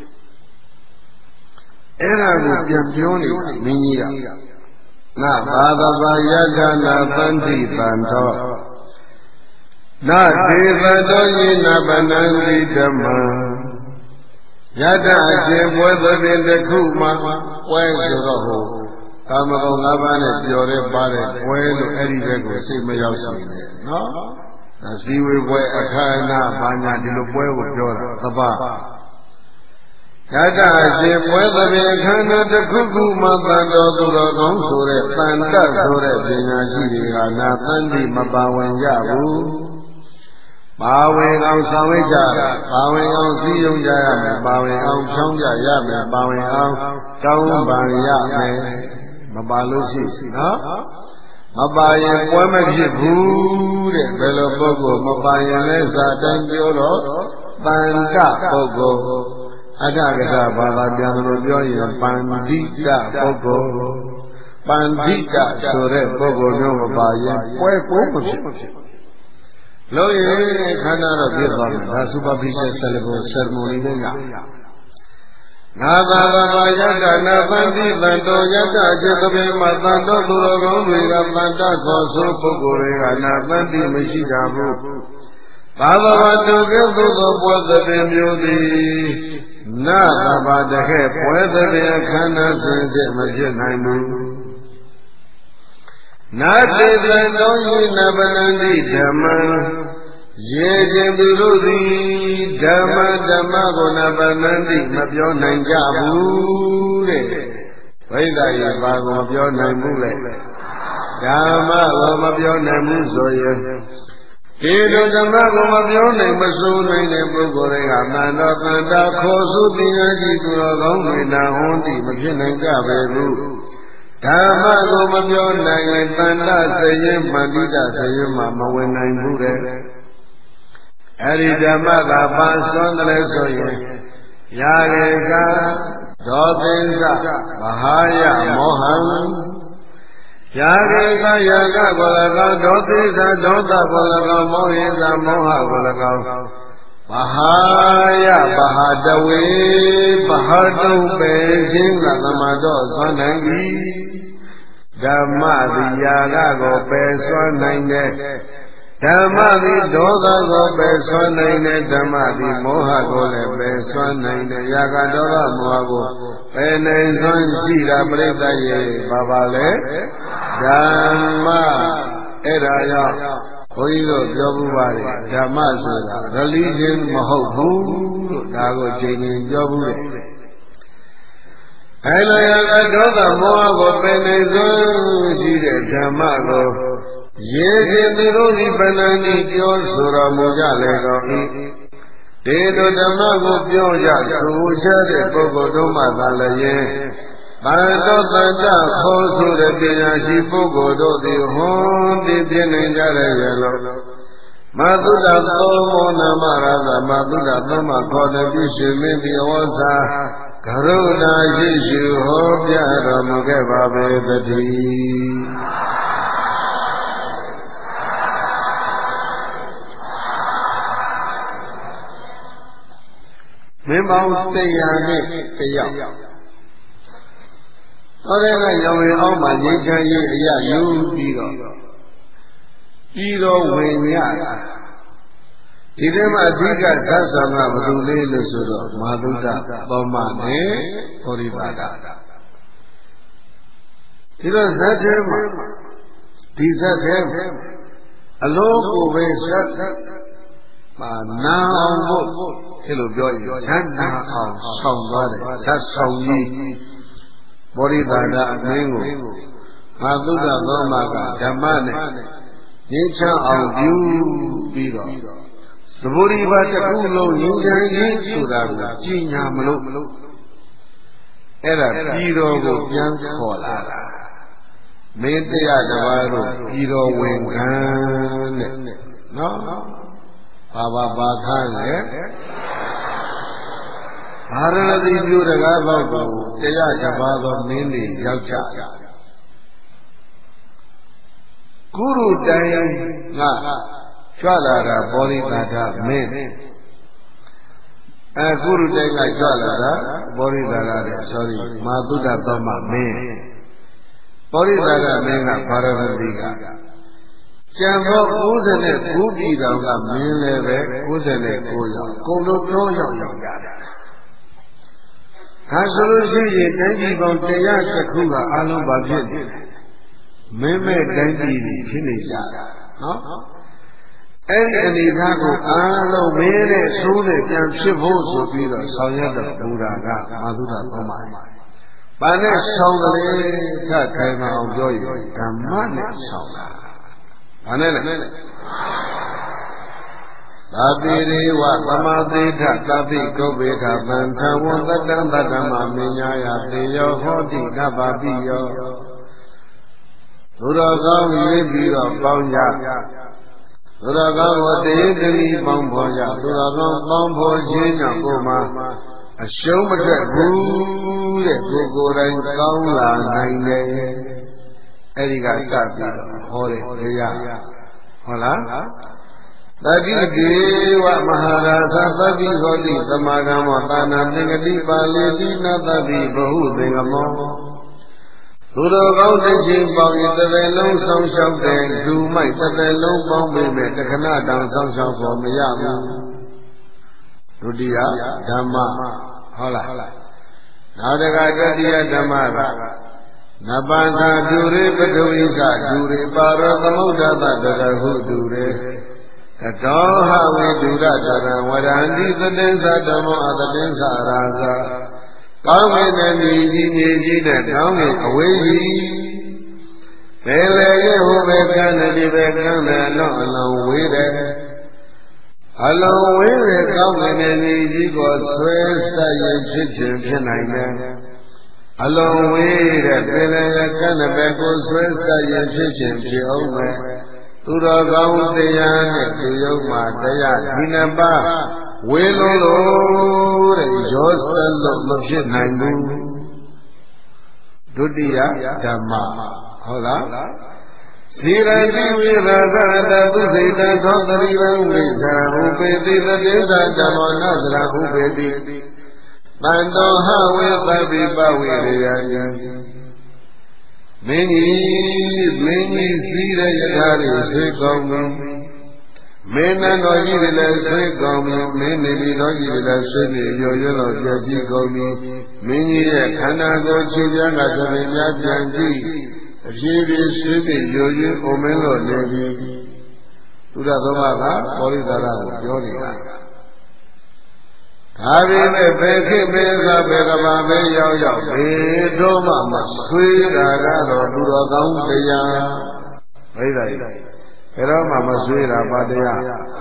အဲ့ဒါကိုပြန်ပြောနေမင်းကြီးကငါဘာသာဘာယတနာပန္တိတန်တော်နာဒေဝတောယေနဗနံတိဓမ္မယတအချင်းပွဲသဖြင့်တစ်ခုမှပွဲဆိုတော့ဟိုကာမဂုဏ်၅ပါးနဲ့ပျော်တဲ့ပါတဲ့ပွဲလို့အဲ့ဒီဘက်ကိုစိတ်မရောက်ရှိနဲ့နော်ဒါစည်းဝေးပွဲအခမ်းအနားဘာညာဒီလိုပွဲကိုပြောတာသဘာယတအချင်းပွဲသဖြင့်အခမ်းအနားတစ်ခုခုမှတန်တော်သူတော်ကောင်းဆိုတဲ့တန်တတ်ဆိုတဲ့ပညာရှိတွေကနာသန္တိမပါဝင်ကြဘူးပါဝင်အောင်ဆောင်ရွက်ကြတာပါဝင်အောင်စည်းရုံးကြရမယ်ပါဝင်အောင်ဖြောင်းကြရမယ်ပါဝင်အောင်တောင်းပန်ရမယ်မပါလို့ရှိနော်မပါရင်ပွဲမဖြစ်ဘူးတဲ့ဘယ်လိုပုဂ္ဂိုလ်မပါရင်လဲဇာတိုင်းပြောတော့တန်တပုဂ္ဂိုလ်အဋ္ဌကထဘာသာပြန်လို့ပြောရင်ပန္တိတပုဂ္ဂိုလ်ပန္တိတဆိုတဲ့ပုဂ္ဂိုလ်မျိုးမပါရင်ပွဲမဖြစ်လို့ရခန္ဓာတော့ပြည့်သွားတယ်ဒါ superficial ceremony နဲ့ရငါသာဘာယတနာပန္တိတန်တော်ယတအချက်တစ်ပြိုင်မှာတန်တော်သူတော်ကောင်းတွေကတန်တခေါ်ဆိုပုဂ္ဂိုလ်တွေကနာပန္တိမရှိကြဘူးဘာဝတုကဲ့သို့သောပွဲသဖြင့်မျိုးသည်နာဘာတကဲ့ပွဲသဖြင့်ခန္ဓာစဉ်စစ်မဖြစ်နိုင်ဘူးနာတိတံတော်ယိနဗနန္တိဓမ္မံရေခြင်းသူတို့သည်ဓမ္မကိုနဗနန္တိမပြောနိုင်ကြဘူးတဲ့ဘိဓါယဘာကိုမပြောနိုင်ဘူးလေဓမ္မကိုမပြောနိုင်ဘူးဆိုရင်ဒီလိုဓမ္မကိုမပြောနိုင်မဆိုနိုင်တဲ့ပုဂ္ဂိုလ်တွေကတန်တော်တန်တာခေါ်စုတရားကြီးသူတော်ကောင်းတွေနာဟောတိမဖြစ်နိုင်ကြပဲဘူးဓမ္မကိုမပြောနိုင်ရင်တန်တစရင်မန္တိတစရင်မှာမဝင်နိုင်ဘူးတဲ့အဲ့ဒီဓမ္မကပါစွမ်းတယ်ဆိုရင်ယာရေကဒေါသင်္စမဟာယမောဟံယာရေကယာကကိုလကောဒေါသင်္စဒေါသကိုလကောမောဟိသမောဟကိုလကောမဟာယမဟာတဝေမဟာတုံပေခြင်းကသမာတော့သွမ်းနိုင်ပြီဓမ္မတိယာကကိုပယ်စွမ်းနိုင်တဲ့ဓမ္မတိဒေါသကိုပယ်စွမ်းနိုင်တဲ့ဓမ္မတိမောဟကိုလည်းပယ်စွမ်းနိုင်တဲ့ယာကဒေါသမောဟကိုပယ်နိုင်စွမ်းရှိတာပြိတ္တရဲ့ဘာလဲဓမ္မအဲ့ဒါကြောင့်ဘုန်းကြီးတို့ပြောမှုပါတယ်ဓမ္မဆိုတာ religion မဟုတ်ဘူးလို့ဒါကိုချိန်ချိန်ပြောမှုတယ်အဲလိုရကဒေါသမောဟကိုပယ်နေစွမ်းရှိတဲ့ဓမ္မကိုရေခင်သူတို့သည်ပဏာတိပြောဆိုတော်မူကြလေတော့ဤတေတုဓမ္မကိုပြောကြဆိုကြတဲ့ပုဂ္ဂိုလ်တို့မှသာလည်းတန်တော်တန်ကြခေါ်ဆိုတဲ့ပညာရှိပုဂ္ဂိုလ်တို့သည်ဟွန်းတည်ပြနေကြရရဲ့လို့မသုဒ္ဓသောမောနမရသမသုဒ္ဓသမ္မခေါ်တဲ့ပြည့်စုံမင်းဒီဝဇ္ဇာကရုဏာရှိရှိဟောပြတော်မူခဲ့ပါပေသတည်းမင်းပေါင်း100နဲ့တယောက်ဟောတဲ့ကရောင်ရင်အောင်မှငြိမ်းချမ်းရေးအရာယူပြီးတော့ဝင်ရတာဒီထဲမှာအဓိကဇတ်ဆောင်ကဘယ်သူလေးလို့ဆိုတော့မာသုဒ္ဓသောမနဲ့ဟောရိပါဒဒီတော့ဇတ်ထဲမှာဒီဇတ်ထဲမှာအလိုကိုပဲဇတ်မှာနာအောင်ဖို့ဒီလိုပြောရင်ဇတ်နာအောင်ဆောင်သွားတယ်ဇတ်ဆောင်ကြီးဘောရိပါဒအမင်းကိုမာသုဒ္ဓသောမကဓမ္မနဲ့ငြိမ်းချမ်းအောင်ပြုပြီးတော့သဘောရိပါတစ်ခုလုံးငြိမ်းချမ်းရေးဆိုတာကိုကြီးညာမလို့အဲ့ဒါပြည်တော်ကိုပြန်ခေါ်လာတာမင်းတရားတစ်ပါးတို့ပြည်တော်ဝင်ခံတဲ့နော်ဘာခိုင်းလဲဘာရဏသီပြုတကားပေါက်ကိုတရားတစ်ပါးသောမင်းတွေရောက်ကြကုရုတိုင်ငါကြွလာတာဘောရိတာဒမင်းကုရုတိုင်ကကြွလာတာဘောရိတာဒတဲ့ sorry မာသုဒ္ဓသောမမင်းဘောရိတာဒမင်းကဘာရဏသီကကျန်သော99ပြည်တော်ကမင်းလည်းပဲ99ရောက်ကုန်လို့ပြောရောက်ရတယ်ဒါဆိုလို့ရှိရင်တိုင်းပြည်ပေါင်း100ခုကအလုံးပါဖြစ်နေတယ်မင်းမဲ့တိုင်းပြည်ဖြစ်နေကြတာနော်အဲ့ဒီအနေထားကိုအားလုံးမင်းနဲ့သိုးနဲ့ပြန်ဖြစ်ဖို့ဆိုပြီးတော့ဆောင်ရွက်တော်မူတာကမာသုဒ္ဓသောမ။ဘာနဲ့ဆောင်ကလေးထခိုင်မအောင်ပြောရင်ဓမ္မနဲ့ဆောင်တာ။ဘာနဲ့လဲ။သာတိရေဝသမာသေထသတိကုဗ္ဗေထသံသဝံတတံတတမမညာယသေယောဟောတိနဗ္ဗပိယောသူတော်ကောင်းရေးပြီးတော့ပေါင်းကြသူတော်ကောင်းကိုတည်တည်ပေါင်းဖော်ကြသူတော်ကောင်းပေါင်းဖော်ခြင်းကြောင့်ကိုမှအရှုံးမထွက်ဘူးတဲ့ကိုယ်တိုင်ကောင်းလာနိုင်တယ်အဲ့ဒီကစပြီးတော့ဟောတယ်တရားဟုတ်လားတတိဒေဝမဟာရာသသဗ္ဗိဟောတိသမာဂမောသာနာသင်္ကတိပါဠိတိနသဗ္ဗိဘဟုသင်္ကမောသူတော်ကောင်းတဲ့ချင်းပေါင်းရင်တစ်သက်လုံးဆောင်ရှောက်တဲ့လူမိုက်တစ်သက်လုံးပေါင်းပေမဲ့တခဏတောင်ဆောင်ရှောက်ဖို့မရဘူးဒုတိယဓမ္မဟုတ်လားနောက်တကတတိယဓမ္မကနပန္နာဒုရေပထဝီကဒုရေပါရောသမုဒ္ဒတတရဟုဒုရေတောဟဝေဒုရတရံဝရန္တိသတေသဓမ္မောအသတေသရာဇာကောင်းကင်နဲ့မြေကြီးနဲ့ကောင်းကင်အဝေးကြီးဘယ်လေရဲ့ဟိုဘက်ကန်းနဲ့ဒီဘက်ကန်းနဲ့အလုံးဝေးတယ်အလုံးဝေးတဲ့ကောင်းကင်နဲ့မြေကြီးကိုဆွဲဆက်ရဖြစ်ခြင်းဖြစ်နိုင်တယ်အလုံးဝေးတဲ့ဘယ်လေရဲ့ကန်းနဲ့ဘက်ကိုဆွဲဆက်ရဖြစ်ခြင်းဖြစ်အောင်မယ်သူတော်ကောင်းတရားနဲ့သူယုံမှာတရားဒီနှစ်ပါးဝေလုံးလို့တဲ့ရောစလို့မဖြစ်နိုင်ဘူးဒုတိယဓမ္မဟုတ်လားဇီရတိဝိရာဇတသုစိတသောတရိဝံဝိဇာဥပေတိသတိသဓမ္မောနသရဥပေတိတန်တောဟဝေပပိပဝေရယံမင်းကြီးစီးတဲ့ယထာတွေဆွေးကောင်းပြီမင်းနဲ့တော်ကြီးတွေလည်းဆွေးကောင်းပြီမင်းနေပြီးတော်ကြီးတွေလည်းဆွေးနေရောရွတော့ပြည့်ကြည့်ကောင်းပြီမင်းကြီးရဲ့ခန္ဓာကိုယ်ခြေပြားကသဘင်များပြန်ကြည့်အပြည့်ပြည့်ဆွေးပြီးရောရွအိုမင်းလို့နေပြီသုဒ္ဓသမကပောရိသာရကိုပြောနေတာဒါပေမဲ့ဘယ်ခေတ်ဘယ်ကဘယ်ကဘာပဲရောက်ဘယ်တော့မှမဆွေးတာကတော့သူတော်ကောင်းတရားဘိဓာကြီးဘယ်တော့မှမဆွေးတာပါတရား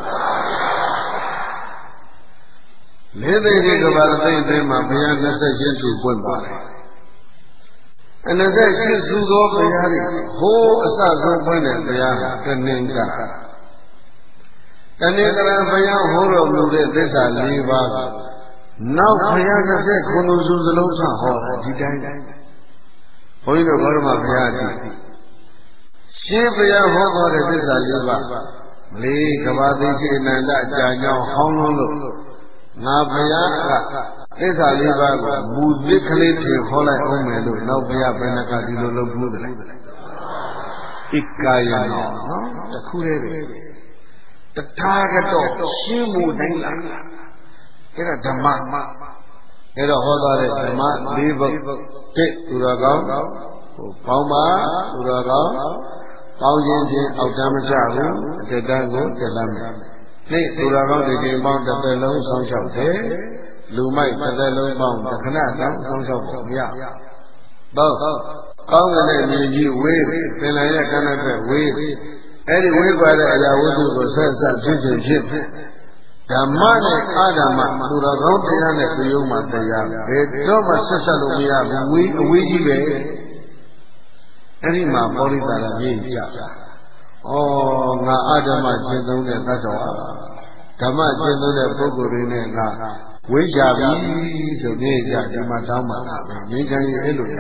လေးသိကြီးကဘာသိသိမှာဘုရား28စုပွင့်ပါတယ်အနသက်ရှိစုသောဘုရားတွေဟိုးအစဆုံးပွင့်တဲ့ဘုရားဟာတဏ္ဍာတဏ္ဍာဘုရားဟောတော်မူတဲ့သစ္စာ၄ပါးနောက်ဘုရား29စုစလုံးဆောင်ဟောဒီတိုင်းဘုန်းကြီးတို့ဘောရမဘုရားကြီးရှင်းဘုရားဟောတော်တဲ့သစ္စာ၄ပါးမလေးကဘာသိရှိအနန္တကြာကြောင်းဟောင်းလုံးလို့ငါဘုရားကသစ္စာ၄ပါးကိုမူသစ်ကလေးထင်ဟောလိုက်အောင်မယ်လို့နောက်ဘုရားဘယ်နှခါဒီလိုလုပ်ဘူးသလဲဣကာယနောနော်တခုလေးပဲတထာဂတောရှင်းမှုတိုင်းလားအဲ့ဒါဓမ္မအဲ့တော့ဟောသွားတဲ့ဓမ္မ၄ဘုတ်တစ်သူတော်ကောင်းဟိုပေါင်းပါသူတော်ကောင်းပေါင်းခြင်းဖြင့်အောက်တမ်းမချဘူးအထက်တန်းကိုတက်လာမယ်နေ့သူတော်ကောင်းဒီချိန်ပေါင်းတစ်သက်လုံးဆောင်းလျှောက်တယ်လူမိုက်တစ်သက်လုံးပေါင်းတစ်ခဏတောင်ဆောင်းလျှောက်ဖို့မရတော့ကောင်းတဲ့မြေကြီးဝေးပင်လယ်ရဲ့ခဏဖက်ဝေးအဲ့ဒီဝေးကွာတဲ့အရာဝတ္ထုကိုဆက်ဆက်ဖြစ်ဖြစ်ဓမ္မနဲ့အာဓမ္မသူတော်ကောင်းတရားနဲ့ပြုံးမှတရားဘယ်တော့မှဆက်ဆက်လို့မရဘူးအဝေးကြီးပဲအဲ့ဒီမှာပောရိသရာပြည့်ကြဩငါအာဓမ္မကျင့်သုံးတဲ့သတ္တဝါဓမ္မကျင့်သုံးတဲ့ပုဂ္ဂိုလ်တွေနဲ့ငါဝိရှာပြီဆိုနေကြဒီမှာတောင်းပါတာပဲငြိမ်းချမ်းရေးအဲ့လိုရ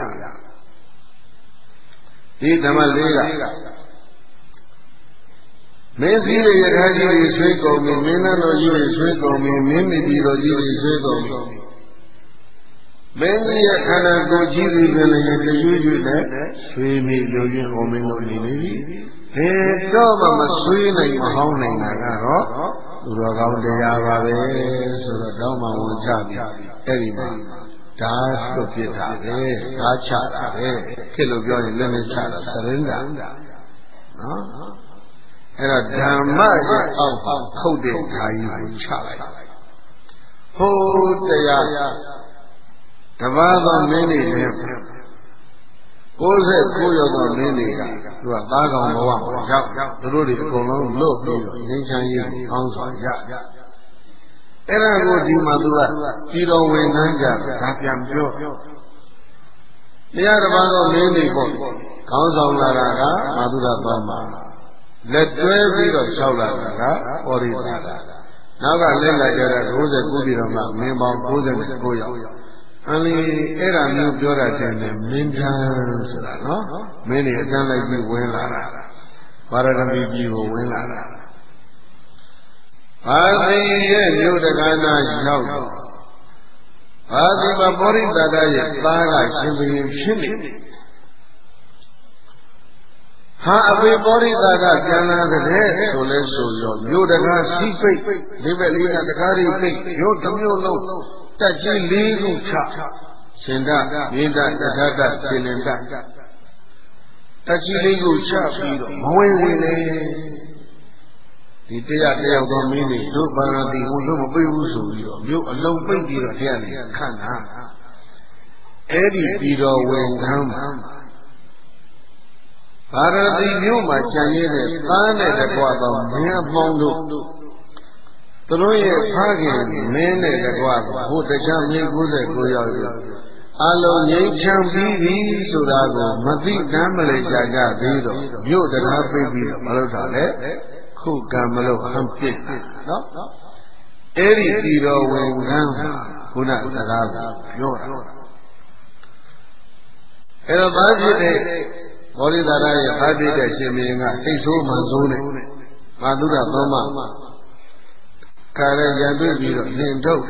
ဒီဓမ္မလေးကမင်းစည်းရဲ့ရထားကြီးတွေဆွေးကုန်ပြီမင်းသားတော်ကြီးတွေဆွေးကုန်ပြီမင်းမိပြီးတော်ကြီးတွေဆွေးကုန်ပြီမင်းကြီးရဲ့ခန္ဓာကိုယ်ကြီးတွေပဲလည်းတရွေ့ရွေ့နဲ့ဆွေးမိလို့ရင်ဟောမင်းတို့နေနေပြီဘယ်တော့မှမဆွေးနိုင်မဟောင်းနိုင်တာကတော့သူတော်ကောင်းတရားပါပဲဆိုတော့တောင်းမှဝန်ချပြီအဲ့ဒီမှာဓာတ်လွတ်ပြတာပဲဓာတ်ချတာပဲခေတ်လို့ပြောရင်လက်နဲ့ချတာသရင်တာနော်အဲ့တော့ဓမ္မရဲ့အောက်ဟာခုတ်တဲ့ဓာကြီးကိုချလိုက်ဟိုးတရားတပါးသောမင်းတွေလည်း69ရောက်သောမင်းတွေကသူကသားကောင်ဘဝမှာရောက်သူတို့တွေအကုန်လုံးလွတ်ပြီးတော့ငြိမ်းချမ်းရေးကိုကောင်းစွာရအဲ့ဒါကိုဒီမှာသူကပြည်တော်ဝင်နှမ်းကြဒါပြန်ပြောတရားတပါးသောမင်းတွေပေါ့ခေါင်းဆောင်လာတာကမာသုရသောမှာလက်တွဲပြီးတော့လျှောက်လာတာကဟောရိတာနောက်ကလက်လိုက်ကြတဲ့69ပြည်တော်မှာမင်းပေါင်း69ရောက်အလီအဲ့ဒါမျိုးပြောတာတဲ့မင်းထမ်းဆိုတာနော်မင်းတွေအတန်းလိုက်ပြီးဝင်လာတာပါရဂမီပြည်ကိုဝင်လာတာဘာသိရဲ့မြို့တက္ကနာရောက်တော့ဘာသိမပောရိတတရဲ့သားကရှင်ဘုရင်ဖြစ်နေဟာအဖေပောရိတကပြန်လာတဲ့ဆိုလဲဆိုရောမြို့တက္ကစီးပိတ်ဒီဘက်လေးကတက္ကရီပိတ်မြို့တစ်မြို့လုံးတက်ကြီး၄ခုချရှင်ဒမြေဒတထတရှင်လင်ဒတက်ကြီး၄ခုချပြီးတော့မဝင်ဝင်လေဒီတရားတယောက်သောမင်းတွေတို့ပါရတိဟိုတို့မပိတ်ဘူးဆိုပြီးတော့မြို့အလုံးပိတ်ပြီးတော့တရားနဲ့ခန့်တာအဲ့ဒီပြီးတော့ဝင်ခမ်းမှာပါရတိမြို့မှာကြံရတဲ့သားနဲ့တကွာသောမင်းအပေါင်းတို့သူတို့ရဲ့ဖခင်မင်းနဲ့တကွာဟိုတခြားမင်း69ယောက်အလုံးငြိမ်းချမ်းပြီးပြီဆိုတာကိုမသိတမ်းမလဲကြကြသေးတော့မြို့တရားပြေးပြီးတော့မလုပ်တာလေခုကံမလို့ဟန်ပြစ်နော်အဲ့ဒီတီတော်ဝင်ကန်းခုနစကားကိုပြောတာအဲ့တော့ဘာဖြစ်တဲ့ဘောရိသာရရဲ့ဘာဖြစ်တဲ့ရှင်မင်းကစိတ်ဆိုးမှန်ဆိုးနဲ့မာသုရသောမကာရရံတွေ့ပြီးတော့လင်ထုတ်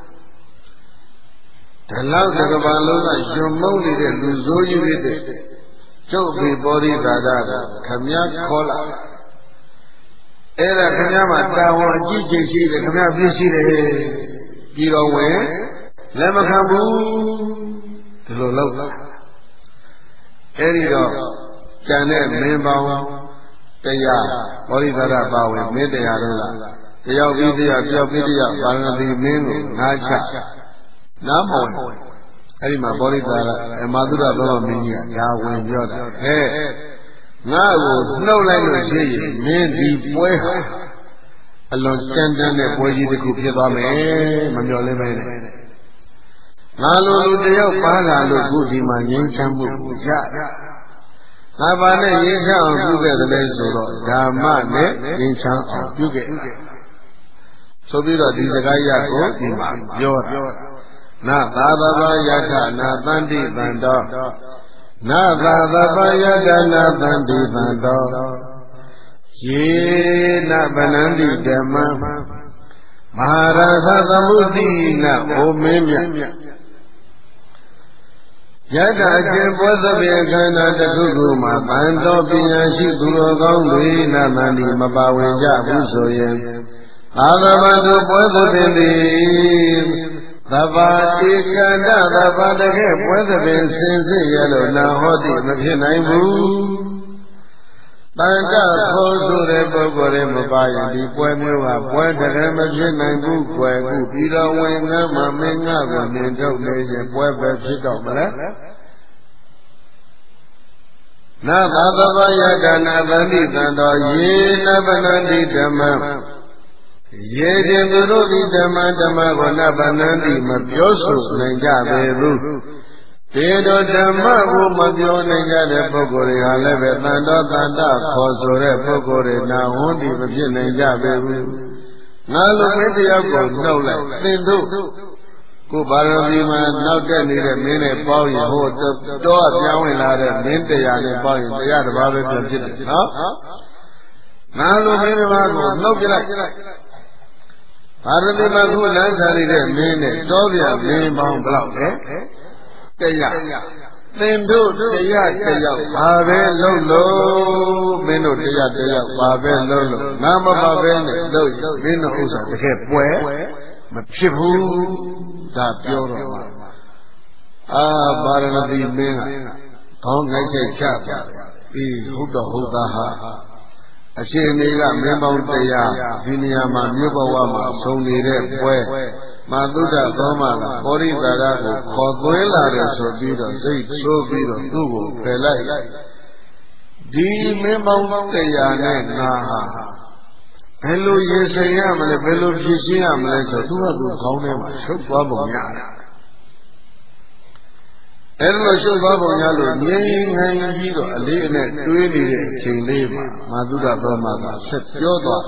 ဒီလောက်တစ်ကမ္ဘာလုံးကယွံမုန်းနေတဲ့လူဆိုးကြီးဖြစ်တဲ့ကျုပ်ဖေဘောရိသာရကခမည်းခေါ်လာအဲ့ဒါခမည်းမှာတာဝန်အကြီးကြီးရှိတယ်ခမည်းပြည့်ရှိတယ်ပြီးတော့ဝင်လက်မခံဘူးဒီလိုလုပ်အဲ့ဒီတော့ကျန်တဲ့မင်းပေါင်းတရားဘောရိသာရပါဝင်မင်းတရားတို့ကတယောက်ပြီးတယောက်တယောက်ပြီးတယောက်ပါရမီမင်းကိုငါးချနားမောင်းအဲ့ဒီမှာဘောရိသာရမာသုရသောမင်းကြီးကဒါဝင်ပြောတာဟဲ့မငါ့ကိုနှုတ်လိုက်လို့ရှိရင်မင်းဒီပွဲဟာအလွန်ကြမ်းတမ်းတဲ့ပွဲကြီးတစ်ခုဖြစ်သွားမယ်မမျှော်လင့်ပဲနဲ့ငါလိုလူတယောက်ပါလာလို့ခုဒီမှာငြိမ်းချမ်းမှုကိုရငါပါနဲ့ငြိမ်းချမ်းအောင်ပြုခဲ့တယ်လေဆိုတော့ဓမ္မနဲ့ငြိမ်းချမ်းအောင်ပြုခဲ့ဆိုပြီးတော့ဒီစကားရကိုဒီမှာပြောတာနာသာသဗယထနာသန္တိတံတော်နာသာသဗယထနာသန္တိတံတော်ယေနဗနန္တိဓမ္မမဟာရသသမုတိနဩမင်းမြတ်ယတအချင်းပွဲသပြေခန္ဓာတစ်ခုခုမှာဗန္တောပညာရှိသူတော်ကောင်းတွေနာသန္တိမပါဝင်ကြဘူးဆိုရင်အာသဗတုပွဲသပင်သည်သဗ္ဗဧကန္တသဗ္ဗတကယ်ပွဲသပင်စင်စစ်ရလို့နာဟောတိမဖြစ်နိုင်ဘူးတန်တခေါ်ဆိုတဲ့ပုဂ္ဂိုလ်တွေမပါရင်ဒီပွဲမျိုးကပွဲတကယ်မဖြစ်နိုင်ဘူးကွယ်ခုပြီးတော့ဝင်ငန်းမှာမင်းငါကိုမြင်ထုတ်နေရင်ပွဲပဲဖြစ်တော့မလားနာသာသဗယတနာသန္တိတံတော်ယေနဗနန္တိဓမ္မယေတင်သူတို့ဒီဓမ္မကိုနဗနန္တိမပြောဆိုနိုင်ကြပေဘူးတေတော်ဓမ္မကိုမပြောနိုင်ကြတဲ့ပုဂ္ဂိုလ်တွေဟာလည်းပဲတန်တော်တန်တခေါ်ဆိုတဲ့ပုဂ္ဂိုလ်တွေနာဝန်းဒီမဖြစ်နိုင်ကြပေဘူးငါလိုမင်းတယောက်ကိုနှုတ်လိုက်သင်တို့ကိုဘာရမီမှာနောက်တက်နေတဲ့မင်းနဲ့ပေါင်းရင်ဟိုတော့ပြောင်းဝင်လာတဲ့မင်းတရားနဲ့ပေါင်းရင်တရားတစ်ပါးပဲပြန်ဖြစ်တယ်နော်ငါလိုမင်းတစ်ပါးကိုနှုတ်ပြလိုက်ဘာရမီမှာခုလမ်းစားနေတဲ့မင်းနဲ့တောပြမင်းပေါင်းဘယ်လောက်လဲတရားသင်တို့တရားတယောက်ဘာပဲလုပ်လို့မင်းတို့တရားတယောက်ဘာပဲလုပ်လို့ငါမပါပဲနဲ့လုပ်မင်းတို့ဥစ္စာတကယ်ပွဲမဖြစ်ဘူးဒါပြောတော့ပါရမတိမင်းကခေါင်းငိုက်ချက်ချပြပြီးဟုတ်တော့ဟုတ်သားဟာအရှင်နေကမင်းပေါင်းတရားဒီနေရာမှာမြို့ဘဝမှာဆုံးနေတဲ့ပွဲမာသုဒ္ဓသောမကပောရိတာရကိုခေါ်သွင်းလာတယ်ဆိုပြီးတော့စိတ်ဆိုးပြီးတော့သူ့ကိုဖယ်လိုက်ဒီမင်းပေါင်းတရားနဲ့ငါဟာဘယ်လိုရင်ဆိုင်ရမလဲဘယ်လိုဖြည့်ရှင်းရမလဲဆိုသူကသူခေါင်းထဲမှာရှုပ်သွားပုံရတယ်အဲ့လိုရှုပ်သွားပုံရလို့ငြိမ်ငြိမ်ပြီးတော့အလေးအနက်တွေးနေတဲ့အချိန်လေးမှာမာသုဒ္ဓသောမကဆက်ပြောသွား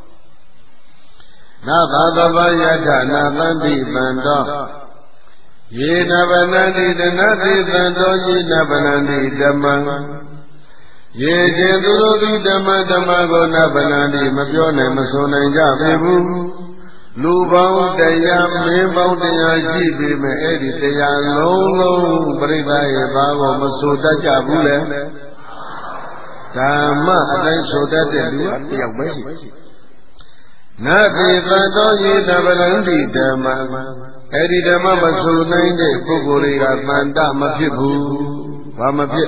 နာသာသဗယထနာသန္တိတံတော်ယေနဗနန္တိတနတိတံတော်ယေနဗနန္တိဓမ္မယေခြင်းသူတို့သည်ဓမ္မကိုနဗနန္တိမပြောနိုင်မဆိုနိုင်ကြပေဘူးလူပေါင်းတရားမင်းပေါင်းတရားရှိပေမဲ့အဲ့ဒီတရားလုံးလုံးပြိဿရဲ့ဘာကိုမဆိုတတ်ကြဘူးလေဓမ္မအတိုင်းဆိုတတ်တဲ့လူကတယောက်ပဲရှိနာတိသံတော်ယေနဗနန္တိဓမ္မအဲ့ဒီဓမ္မမဆိုနိုင်တဲ့ပုဂ္ဂိုလ်တွေကတန်တမဖြစ်ဘူးဘာမဖြစ်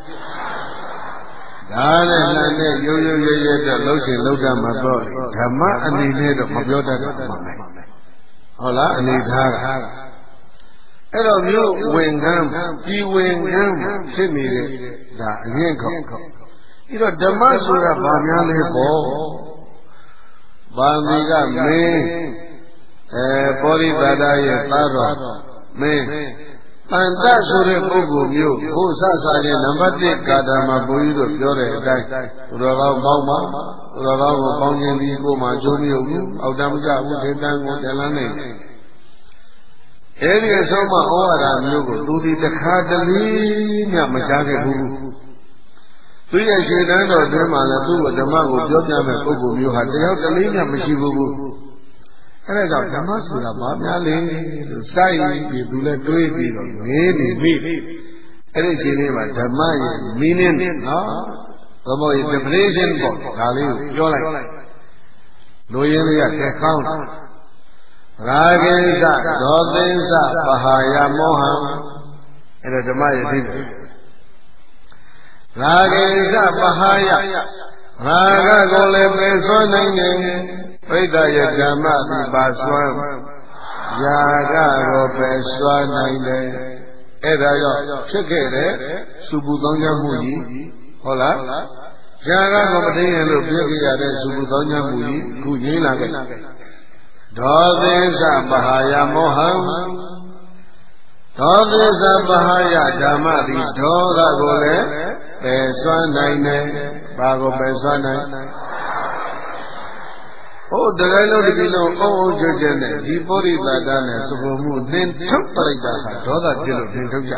ဒါနဲ့လှမ်းနဲ့ရိုးရိုးရဲရဲတော့လှုပ်ရှင်လှုပ်တတ်မှာတော့ဓမ္မအနေနဲ့တော့မပြောတတ်တော့မှာမယ်ဟုတ်လားအနေထားကအဲ့တော့မြို့ဝင်ကန်းပြည်ဝင်ကန်းဖြစ်နေတဲ့ဒါအရင်ခေါက်ပြီးတော့ဓမ္မဆိုတာဘာများလဲပေါ့ဗာမီကမင်းပောရိသတာရဲ့သားတော်မင်းတန်တဆိုတဲ့ပုဂ္ဂိုလ်မျိုးဘုဆဆာရဲ့နံပါတ်1ကာတာမှာဘုန်းကြီးတို့ပြောတဲ့အတိုင်းသူတော်ကောင်းပေါင်းပါသူတော်ကောင်းကိုပေါင်းခြင်းဒီကိုမှကျိုးမြုပ်ဘူးအောက်တမ်းမကြဘူးဒေတန်းကိုတလန်းနေအဲဒီအဆုံးမဩဝါဒမျိုးကိုသူဒီတခါတလေမြမကြားခဲ့ဘူးသူရဲ့ရှင်းတန်းတော်တွင်မှာလည်းသူ့ကိုဓမ္မကိုပြောပြမဲ့ပုဂ္ဂိုလ်မျိုးဟာတယောက်တလေမြမရှိဘူးအဲ့ဒါကြောင့်ဓမ္မဆိုတာဘာများလဲလို့စိုက်ပြီးသူလည်းတွေးပြီးတော့မေးနေပြီအဲ့ဒီအချိန်လေးမှာဓမ္မရဲ့ meaning နော်ဘုမောရဲ့ definition ပေါ့ဒါလေးကိုပြောလိုက်လူရင်းလေးကတက်ကောင်းရာဂိသဒေါသိသပဟာယမောဟအဲ့ဒါဓမ္မရဲ့အဓိပ္ပာယ်ရာဂိသပဟာယရာဂကိုလည်းပယ်စွမ်းနိုင်တယ်ပရိသရဲ့ဓမ္မသိပါစွမ်းယာကကိုပယ်စွမ်းနိုင်တယ်အဲ့ဒါကြောင့်ဖြစ်ခဲ့တဲ့စုပူသောင်းကျမှုကြီးဟုတ်လားရာဂကိုမသိရင်လို့ပြည့်ကြရတဲ့သုဘသောညမှုကြီးခုငြိမ်းလာခဲ့ဒေါသေသပဟာယမောဟံဒေါသေသပဟာယဓမ္မသည်ဒေါသကိုလည်းပယ်စွမ်းနိုင်တယ်ဘာကိုပယ်စွမ်းနိုင်ဟုတ်တကယ်လို့ဒီလိုအုံအုံကျွတ်ကျွတ်နဲ့ဒီပုရိသတာနဲ့သဘောမှုနှင်ထုတ်ပလိုက်တာဟာဒေါသဖြစ်လို့နှင်ထုတ်ကြ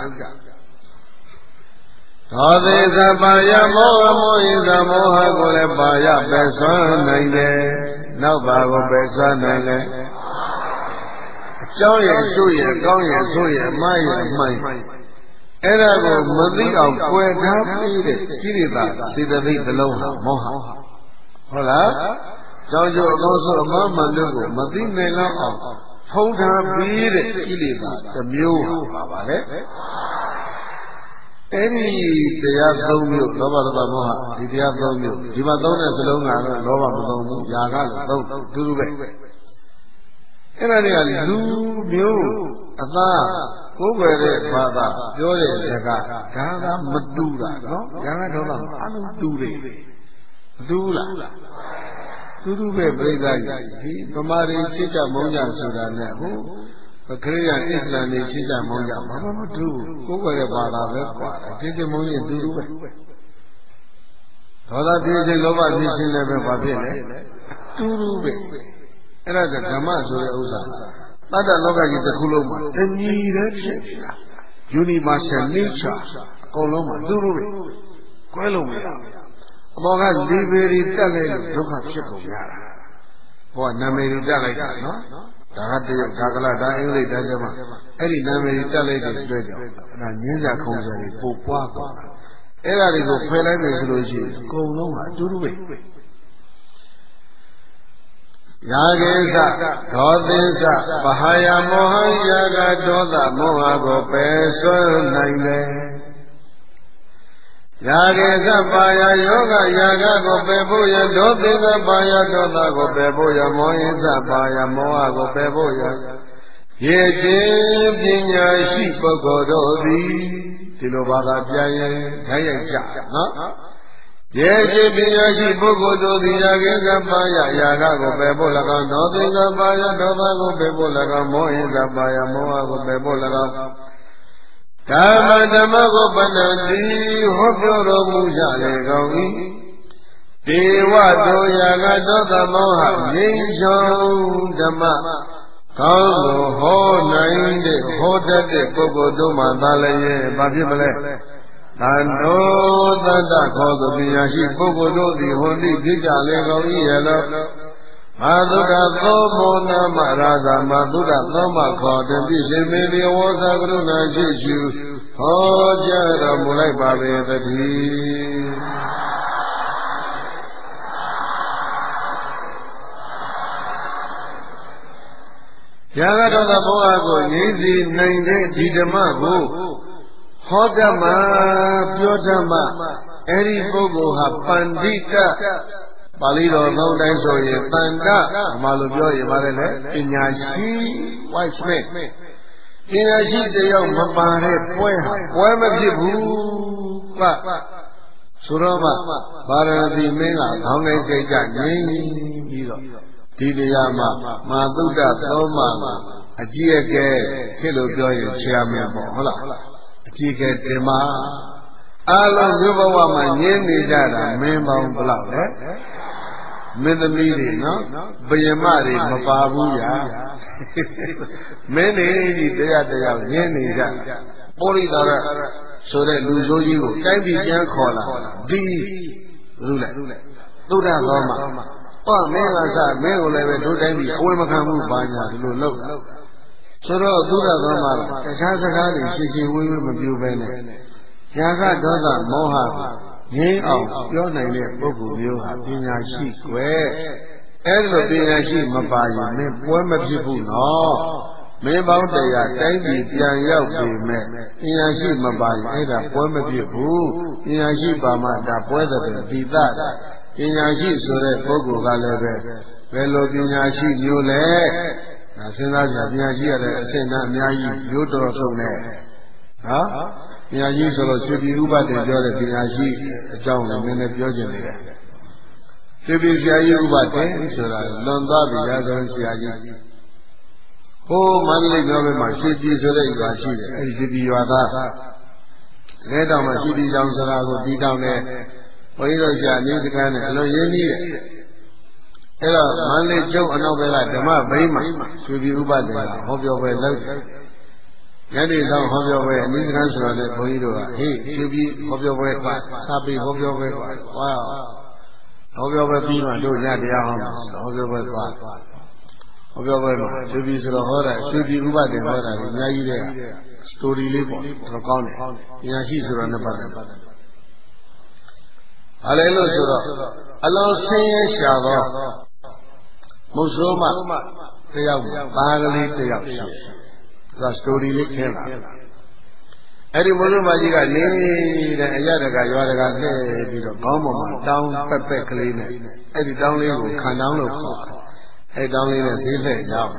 ဒေါသေသပါယမောဟမောဟိသမောဟကိုလည်းပါယပယ်စွမ်းနိုင်တယ်နောက်ပါကိုပယ်စွမ်းနိုင်တယ်အကြောင်းရဲ့ဆိုရဲ့ကောင်းရဲ့ဆိုရဲ့အမှားရဲ့အမှန်အဲ့ဒါကိုမသိအောင်ကွယ်ထားပြီးတဲ့ကိရိတာစေတသိက်တစ်လုံးဟာမောဟဟုတ်လားကြောင့်ကျိုးအကောင်းဆုံးအမှားမှန်တို့ကိုမသိနိုင်လောက်အောင်ဖုံးထားပြီးတဲ့ကိလေသာတစ်မျိုးပါပါလေအဲ့ဒီတရား၃မျိုးလောဘဒေါသမောဟဒီတရား၃မျိုးဒီမှာသုံးတဲ့စလုံးကတော့လောဘမသုံးဘူးຢာကလည်းသုံးတူတူပဲအဲ့ဒါတွေကလူမျိုးအသားကိုယ်ွယ်တဲ့ဘာသာပြောတဲ့စကားဒါကမတူတာနော်ຢာကဒေါသမအလုံးတူတယ်မတူလားတူတူပဲပြိဿကြီးဒီဗမာတွေချစ်ကြမုန်းကြဆိုတာနဲ့ဟိုခရိယာအစ္စလာမ်တွေချစ်ကြမုန်းကြဘာမှမတူဘူးကိုယ်ွယ်တဲ့ဘာသာပဲကွာချစ်ချင်မုန်းရင်တူတူပဲဒေါသဖြစ်ခြင်းလောဘဖြစ်ခြင်းလည်းပဲဘာဖြစ်လဲတူတူပဲအဲ့ဒါကဓမ္မဆိုတဲ့ဥစ္စာတတ္တလောကကြီးတစ်ခုလုံးမှာတညီတည်းဖြစ်နေတာ universal nature အကုန်လုံးမှာတူတူပဲကွဲလို့မရဘူးအပေါ်ကလေပေရီတက်လိုက်လို့ဒုက္ခဖြစ်ကုန်ရတာဟောနာမည်တက်လိုက်တာနော်ဒါကတရုတ်ဒါကလဒါအင်္ဂလိပ်ဒါကျမအဲ့ဒီနာမည်တက်လိုက်တဲ့အတွက်ကြောင့်အဲ့ဒါညင်းစာခုံးစာတွေပို့ပွားကုန်တာအဲ့ဒါတွေကိုဖယ်လိုက်ပြီဆိုလို့ရှိရင်အကုန်လုံးကအတူတူပဲယာကေသဒေါသေသပဟာယမောဟယာကဒေါသမောဟကိုပယ်စွမ်းနိုင်တယ်ယာကေသပါယယောဂယာကကိုပယ်ဖို့ရဒေါသေသပါယဒေါသကိုပယ်ဖို့ရမောဟိသပါယမောဟကိုပယ်ဖို့ရရေခြင်းပညာရှိပုဂ္ဂိုလ်တို့သည်ဒီလိုဘာသာပြန်ရင်ဓာတ်ရိုက်ကြနော်ရေခြင်းပညာရှိပုဂ္ဂိုလ်တို့သည်ယာကေသပါယယာကကိုပယ်ဖို့၎င်းဒေါသေသပါယဒေါသကိုပယ်ဖို့၎င်းမောဟိသပါယမောဟကိုပယ်ဖို့၎င်းဓမ္မကိုပဏ္ဏတိဟောပြောတော်မူကြလေကောင်း၏ဒေဝတို့ယာကဒေါသမောဟငြိမ်းချောဓမ္မကောင်းကိုဟောနိုင်တဲ့ဟောတတ်တဲ့ပုဂ္ဂိုလ်တို့မှသာလည်းရဲ့ဘာဖြစ်မလဲတန်တော်တတ္တခေါ်သူပညာရှိပုဂ္ဂိုလ်တို့သည်ဟောတိဖြစ်ကြလေကောင်း၏ရဲ့လို့မာသုဒ္ဓသောမောနာမရာဇာမာသုဒ္ဓသောမခေါ်တဲ့ပြည့်ရှင်မေဒီဝေါသကရုဏာရှိရှုဟောကြားတော်မူလိုက်ပါပေသတည်းယာကဒေါသမောဟကိုငြိမ်းစေနိုင်တဲ့ဒီဓမ္မကိုဟောဓမ္မပြောဓမ္မအဲ့ဒီပုဂ္ဂိုလ်ဟာပန္တိတပါဠိတော်သုံးတိုင်းဆိုရင်တန်တမလို့ပြောရင်ပါတယ်လေပညာရှိ wise man ပညာရှိတယောက်မပါတဲ့ပွဲဟာပွဲမဖြစ်ဘူးကဆိုတော့မှဗာရဏသီမင်းကခေါင်းတိုင်းစိတ်ကြငြိမ်းပြီးတော့ဒီတရားမှာမာသုဒ္ဓသောမအကြီးအကဲဖြစ်လို့ပြောရင်ဆရာမင်းပေါ့ဟုတ်လားအကြီးအကဲတင်မအားလုံးဒီဘဝမှာငြင်းနေကြတာမင်းပေါင်းဘယ်လောက်လဲမင်းသမီးတွေနော်ဘယမတွေမပါဘူးညာမင်းတွေဒီတရားငြင်းနေကြပုရိသရဆိုတဲ့လူဆိုးကြီးကိုတိုက်ပြီးပြန်ခေါ်လာဒီဘူးလဲသုဒ္ဓသောမှာဟောမင်းကစမင်းကိုလည်းပဲတို့တိုင်းပြီးအဝယ်မခံဘူးဘာညာဒီလိုလုပ်တာဆိုတော့သုဒ္ဓသောမှာတခြားစကားတွေရှင်းရှင်းဝေးဝေးမပြောဘဲနဲ့ယာကဒေါသမောဟငြိမ်းအောင်ပြောနိုင်တဲ့ပုဂ္ဂိုလ်မျိုးဟာပညာရှိွယ်အဲ့ဒီလိုပညာရှိမပါရင်မင်းပွဲမဖြစ်ဘူးနော်မင်းပေါင်းတရားတိုင်းပြည်ပြန်ရောက်ပြီမဲ့ပညာရှိမပါရင်အဲ့ဒါပွဲမဖြစ်ဘူးပညာရှိပါမှဒါပွဲတဲ့ပိသတာပညာရှိဆိုတဲ့ပုဂ္ဂိုလ်ကလည်းပဲဘယ်လိုပညာရှိမျိုးလဲဒါစဉ်းစားကြပညာရှိရတဲ့အဆင့်အတန်းအများကြီးမျိုးတော်ဆုံးနဲ့နော်ညာကြီးဆိုလို့ရွှေပြည်ဥပဒေပြောတဲ့ပညာရှိအကြောင်းလည်းနည်းနည်းပြောချင်တယ်ရွှေပြည်ဆရာကြီးဥပဒေဆိုတာလွန်သွားပြီရာဇဝင်ဆရာကြီးဟိုမန္တလေးမြို့မှာရွှေပြည်ဆိုတဲ့ရွာရှိတယ်အဲဒီရွှေပြည်ရွာသားတဲတောင်မှာရွှေပြည်တောင်ဆိုတာကိုတီးတောင်နဲ့ဘုန်းကြီးတို့ဆရာနေစကားနဲ့အလွန်ရင်းနှီးတယ်အဲ့တော့မန္တလေးကျုပ်အနောက်ဘက်ကဓမ္မဘိမှာရွှေပြည်ဥပဒေကဟောပြောပွဲလုပ်တယ်ညနေဆောင်ဟောပြောပွဲအနည်းငယ်ဆိုတော့လည်းဘုန်းကြီးတို့ကဟေးရွှေပြည်ဟောပြောပွဲကစာပေဟောပြောပွဲကဟောပြောပွဲပြီးမှတို့ညတရားဟောမှာဟောပြောပွဲသွားဟောပြောပွဲမှာရွှေပြည်ဆိုတော့ဟောတာရွှေပြည်ဥပဒေဟောတာအများကြီးတဲ့စတိုရီလေးပေါ့တော်ကောင်းတယ်ညာရှိဆိုတော့လည်းပါတယ်အလဲလို့ဆိုတော့အလုံးဆင်းရဲရှာတော့မုတ်ဆိုးမတယောက်ပါကလေးတယောက်ရှိဒါစတိုရီလေးခင်းလာအဲ့ဒီမုတ်ဆိုးမကြီးကနေတဲ့အရတကရွာတကလှည့်ပြီးတော့ခေါင်းပေါ်မှာတောင်းပက်ပက်ကလေးနဲ့အဲ့ဒီတောင်းလေးကိုခံတောင်းလို့ခေါ်အဲ့တောင်းလေးနဲ့သေးလှည့်ရောက်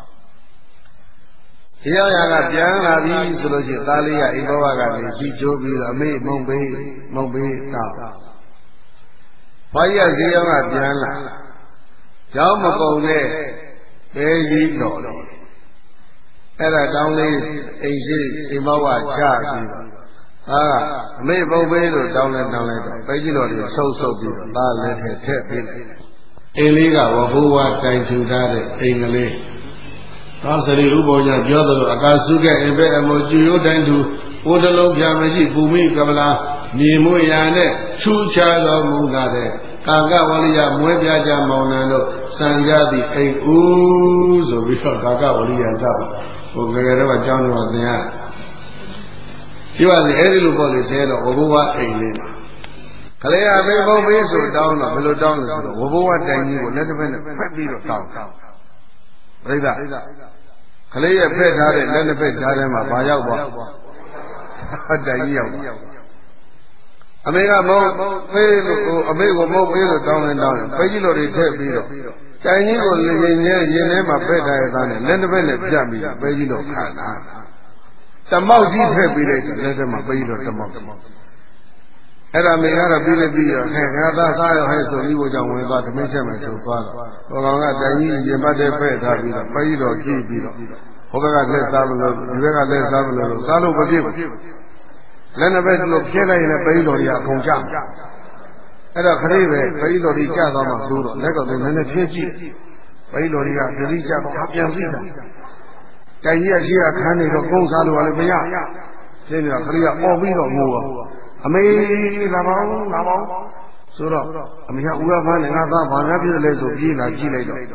ဒီရောက်ရကပြန်လာပြီဆိုလို့ရှိရင်သားလေးကအိမ်ဘဝကနေစီကျိုးပြီးတော့အမေမုံပေးတော့ဘာကြီးကဈေးရောင်းကပြန်လာရောင်းမကုန်နဲ့ပဲကြီးတော်တယ်အဲ့ဒါတောင်းလေးအိမ်ရှိအိမ်ဘဝချပြီးတော့အမေမုံပေးလို့တောင်းလိုက်တော့ပဲကြီးတော်တွေဆုပ်ပြီးတော့သားလည်းထည့်ပေးလိုက်အိမ်လေးကဝဘိုးဝတိုင်ထူထားတဲ့အိမ်ကလေးသောစရိဥပ္ပောညပြောသလိုအကာစုကအိမ်ပဲအမို့ကျူရိုးတိုင်းသူဘိုးတလုံးပြမရှိပူမိကပလာမြေမွေရာနဲ့ချူချတော်မူတာတဲ့ကာကဝလိယမွဲပြကြမောင်နှံတို့စံကြသည့်အိမ်ဦးဆိုပြီးတော့ကာကဝလိယသဟိုငယ်တော့အကြောင်းတော့သင်ရဒီပါစီအဲ့ဒီလိုပေါ့လေဆဲတော့ဝဘိုးဝအိမ်လေးမှာကလေးအမေဘုံပေးဆိုတောင်းတော့ဘယ်လိုတောင်းလို့ဆိုတော့ဝဘိုးဝတိုင်ကြီးကိုလက်တစ်ဖက်နဲ့ဖက်ပြီးတော့တောင်းပြိဿကလေးရဲ့ဖက်ထားတဲ့လက်နှစ်ဖက်ကြားထဲမှာဘာရောက်သွားတိုင်ကြီးရောက်အမေကမုံပေးလို့အမေကိုမုံပေးလို့တောင်းနေပဲကြီးလိုတွေထည့်ပြီးတော့တိုင်ကြီးကိုလင်ရင်ရင်ထဲမှာဖက်ထားရတဲ့နဲ့လက်နှစ်ဖက်နဲ့ပြတ်ပြီးပဲကြီးလိုခါနာတမောက်ကြီးထည့်ပြီးတဲ့လက်ထဲမှာပဲကြီးလိုတမောက်အဲ့ဒါမေကတော့ပြီးတော့ခဲငါသားစားရဟဲ့ဆိုပြီးကိုကြောင့်ဝင်သွားဓမင်းချက်မယ်ဆိုသွားတော့ဟိုကောင်ကတိုင်ကြီးရင်ပတ်တဲ့ဖက်ထားပြီးတော့ပဲကြီးတော့ကြည့်ပြီးတော့ဟိုဘက်ကလက်စားမလို့ဒီဘက်ကလက်စားမလို့စားလို့မပြည့်ဘူးလက်နှစ်ဘက်လို့ဖြဲလိုက်ရင်လည်းပဲကြီးတော်ကြီးအကုန်ကြအဲ့တော့ခလေးပဲပဲကြီးတော်ကြီးကြသွားမှဆိုတော့လက်ကသူနည်းနည်းဖြဲကြည့်ပဲကြီးတော်ကြီးကတတိကြတော့ပြန်စီးတာတိုင်ကြီးကရှိရခန်းနေတော့ကုန်းစားလို့လည်းမရရှင်းနေတာခလေးကအော်ပြီးတော့ငိုတော့အမေလာပါဆိုတော့အမေကဦးရဖားနဲ့ငါသားဘာများဖြစ်လဲဆိုပြေးလာကြည့်လိုက်တော့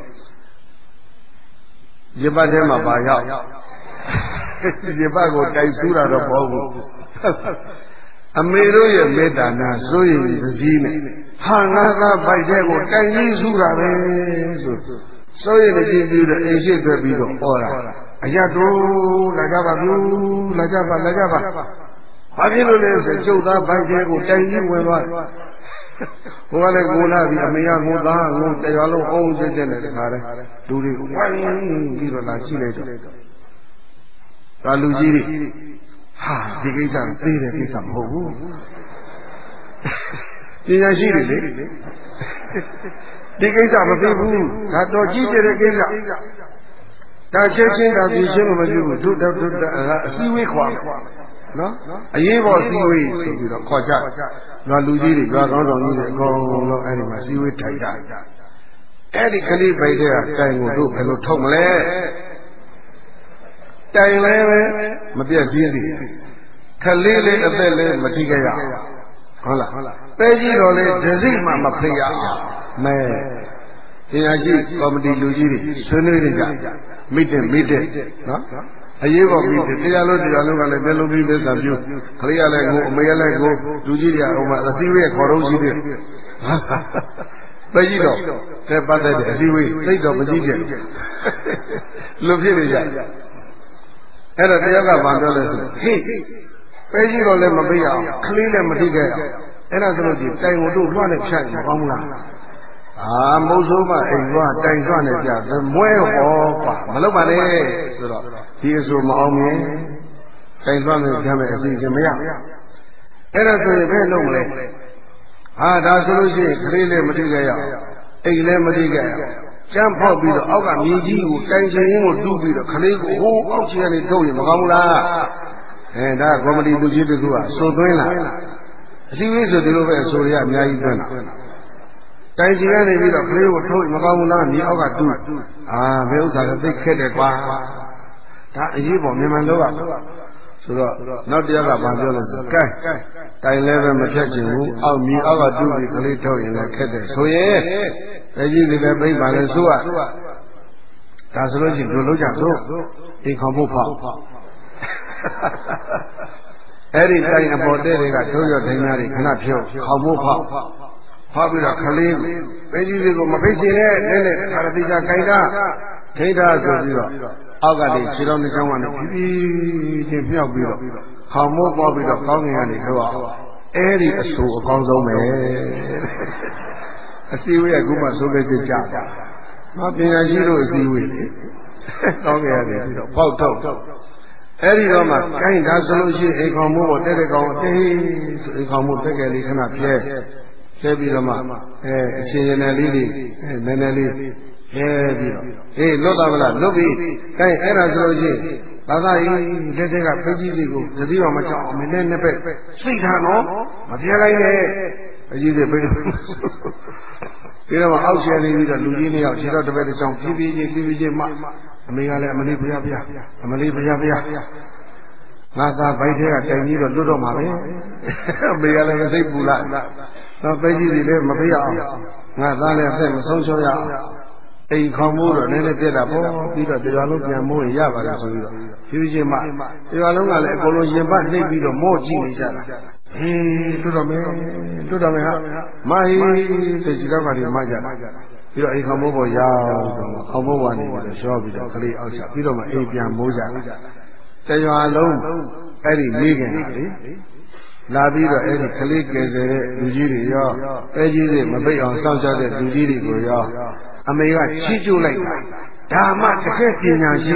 ရပတ်ထဲမှာပါရောက်ရပတ်ကိုတိုက်ဆူးတာတော့မဟုတ်ဘူးအမေတို့ရဲ့မေတ္တာနာစိုးရင်သတိနဲ့ဟာငါသားပိုက်တဲ့ကိုတိုက်ကြီးဆူးတာပဲဆိုစိုးရင်ကြည့်ပြီးတော့အိမ်ရှိထွက်ပြီးတော့ဟောတာအရတို့လာကြပါဘူးလာကြပါဘာဖြစ်လို့လဲဆိုကျုပ်သားဘိုက်တဲကိုတိုင်ကြီးဝင်သွားတယ်ဟိုကလည်းကိုလာပြီးအမေကကိုသားကိုတရားလုံးအောင်ကျတဲ့နဲ့တခါတည်းလူတွေဝိုင်းပြီးတော့လာကြည့်လိုက်တော့ဒါလူကြီးတွေဟာဒီကိစ္စသိတဲ့ကိစ္စမဟုတ်ဘူးပညာရှိတွေလေဒီကိစ္စမသိဘူးဒါတော့ကြီးကျယ်တဲ့ကိစ္စဒါချက်ချင်းဒါပြရှင်းမဖြစ်ဘူးတို့အစည်းဝေးခွာနော်အရေးပေါ်စည်းဝေးဆိုပြီးတော့ခေါ်ကြရွာလူကြီးတွေရွာကောင်းဆောင်ကြီးတွေအကုန်လုံးအဲ့ဒီမှာစည်းဝေးထိုင်ကြအဲ့ဒီကလေးပိုက်တဲ့တိုင်ကိုတို့ဘယ်လိုထုတ်မလဲတိုင်လည်းပဲမပြတ်ပြင်းသေးခလေးလေးအသက်လည်းမထိခဲ့ရဟုတ်လားပဲကြီးတော်လေးဒစိမှမဖိရမဲတရားရှိကော်မတီလူကြီးတွေဆွေးနွေးနေကြမိတဲ့နော်အရေးပေါ်ပြီးတရားလုံးကလည်းမျက်လုံးပြီးလက်စာပြုခလေးရလည်းကိုအမေရလည်းကိုလူကြီးတွေကဟိုမှာအစည်းအဝေးခေါ်တော့ရှိတယ်ပဲကြီးတော့တဲ့ပတ်သက်တဲ့အစည်းအဝေးသိတော့မကြည့်ကြလူဖြစ်နေကြအဲ့တော့တရားကဘာပြောလဲဆိုဟေးပဲကြီးတော့လည်းမပေးရအောင်ခလေးလည်းမထိခဲ့အောင်အဲ့ဒါဆိုလို့ဒီတိုင်ကိုတို့လွှတ်နဲ့ဖြတ်ရင်မကောင်းဘူးလားမုတ်ဆိုးမအိမ်ကတိုင်ဆွနဲ့ပြမွဲဟောကွာမလုပ်ပါနဲ့ဆိုတော့ဒီအဆိုမအောင်မြင်တိုင်သွားမယ်ကြမ်းမယ်အစီအစဉ်မရအဲ့ဒါဆိုရင်ဘယ်လုံးမလဲဟာဒါဆိုလို့ရှိရင်ကလေးလည်းမတိကြရအောင်အိမ်လည်းမတိကြရအောင်ကျမ်းဖောက်ပြီးတော့အောက်ကမြေကြီးကိုတိုင်ချင်ရင်းကိုတူးပြီးတော့ကလေးကိုဟိုးအောက်ချင်ကနေထုတ်ရင်မကောင်းဘူးလားဒါကော်မတီသူကြီးတို့ကအဆိုသွင်းလာအစည်းအဝေးဆိုဒီလိုပဲအဆိုရအများကြီးသွင်းလာတိုင်ချင်ရနေပြီးတော့ကလေးကိုထုတ်ရင်မကောင်းဘူးလားမြေအောက်ကတူးဘယ်ဥစ္စာလဲသိခက်တယ်ကွာဒါအရေးပေါ်မြန်မာလောကဆိုတော့နောက်တစ်ယောက်ကဘာပြောလဲဆိုကဲတိုင်လည်းပဲမဖြတ်ချင်ဘူးအောက်မြေအောက်ကတူးပြီးကလေးထုတ်ရင်လည်းခက်တယ်ဆိုရင်တကြီးတွေလည်းပြိပါလေဆိုရဒါဆိုလို့ရှိရင်ဘယ်လိုလုပ်ကြသို့အိမ်ခေါဖို့ဖောက်အဲ့ဒီတိုင်အပေါ်တဲ့တွေကတို့ရဒိန်းများတွေခဏဖြုတ်ခေါဖို့ဖောက်ပြီးတော့ကလေးပဲကြီးတွေကိုမဖိတ်ချင်နဲ့နဲ့ကာရတိကခိုင်တာခိတာဆိုပြီးတော့အောက်ကနေခြေတော်နှစ်ချောင်းကနေဖြည်းဖြည်းမြောက်ပြီးတော့ခေါမိုးပေါ်ပြီးတော့ကောင်းကင်ကနေထုတ်အောင်အဲ့ဒီအဆူအကောင်းဆုံးပဲအစည်းအဝေးကခုမှဆိုခဲ့ကြကြမပညာရှိတို့အစည်းအဝေးလေကောင်းကင်ကနေပြီးတော့ပေါက်ထုတ်အဲ့ဒီတော့မှကိုင်းဒါဆိုလို့ရှိရင်အိမ်ခေါမိုးပေါ်တဲ့ကောင်တေးဆိုအိမ်ခေါမိုးတက်ကလေးခဏပြဲပြီးတော့မှအချင်းချင်းနဲ့လေးနည်းနည်းလေးပြီးတော့လွတ်သွားမလားလွတ်ပြီအဲအဲ့ဒါဆိုလို့ရှိရင်ဘာသာရေးလက်ထက်ကဖိကြီးလေးကိုသတိတော်မချအောင်မနဲ့နှစ်ပဲစိတ်ထားနော်မပြဲလိုက်နဲ့အကြီးတွေပြီးတော့အောက်ရှယ်နေပြီးတော့လူကြီးနှစ်ယောက်ခြေတော်တစ်ပတ်တစ်ချောင်းဖြည်းဖြည်းချင်းမှအမေကလည်းအမလေးဘုရားအမလေးဘုရားငါသားဘိုက်ထဲကတိုင်ကြီးတော့လွတ်တော့မှာပဲအမေကလည်းမစိတ်ပူလိုက်တော့ဖိကြီးတွေလည်းမပြရအောင်ငါသားလည်းအသက်မဆုံးရှုံးရအောင်အိမ်ခေါမိုးတော့နည်းနည်းပြက်တာပေါ့ပြီးတော့တရားလုံးပြန်မိုးရင်ရပါလားဆိုပြီးတော့ဖြည်းဖြည်းမှတရားလုံးကလည်းအကုန်လုံးရင်ပတ်နှိပ်ပြီးတော့မော့ကြည့်နေကြတာလွတ်တော့မယ်ဟာမဟီဆိုကြည့်တော့မှဒီမှကြတာပြီးတော့အိမ်ခေါမိုးပေါ်ရောက်တော့ခေါမိုးကနေပြီးတော့ရှော့ပြီးတော့ကလေးအောက်ချပြီးတော့မှအိမ်ပြန်မိုးကြတရားလုံးအဲ့ဒီမိခင်လေလာပြီးတော့အဲ့ဒီကလေးကယ်ဆယ်တဲ့လူကြီးတွေရောပဲကြီးတွေမပိတ်အောင်စောင့်ကြတဲ့လူကြီးတွေကိုရောအမေကချီးကျူးလိုက်တာဒါမှတကယ်ပညာရှိ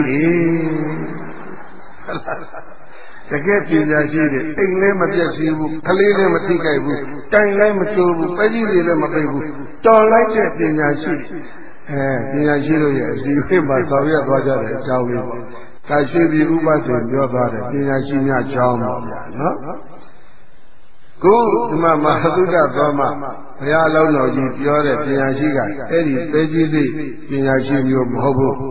တယ်တကယ်ပညာရှိတယ်အိမ်လည်းမပြည့်စည်ဘူးကလေးလည်းမထိကြိုက်ဘူးတိုင်လည်းမကျိုးဘူးပဲကြီးတွေလည်းမပိတ်ဘူးတော်လိုက်တဲ့ပညာရှိပညာရှိတို့ရဲ့အစီအစဉ်မှာဆောင်ရွက်သွားကြတဲ့အကြောင်းလေးပေါ့ကာရှိပြီဥပဒေပြောသွားတယ်ပညာရှိများကြောင်းပါဗျာနော်ခုဒီမှာမဟာသုဒ္ဓသောမဘုရားလုံးတော်ကြီးပြောတဲ့ပညာရှိကအဲ့ဒီပဲကြီးလေးပညာရှိမျိုးမဟုတ်ဘူး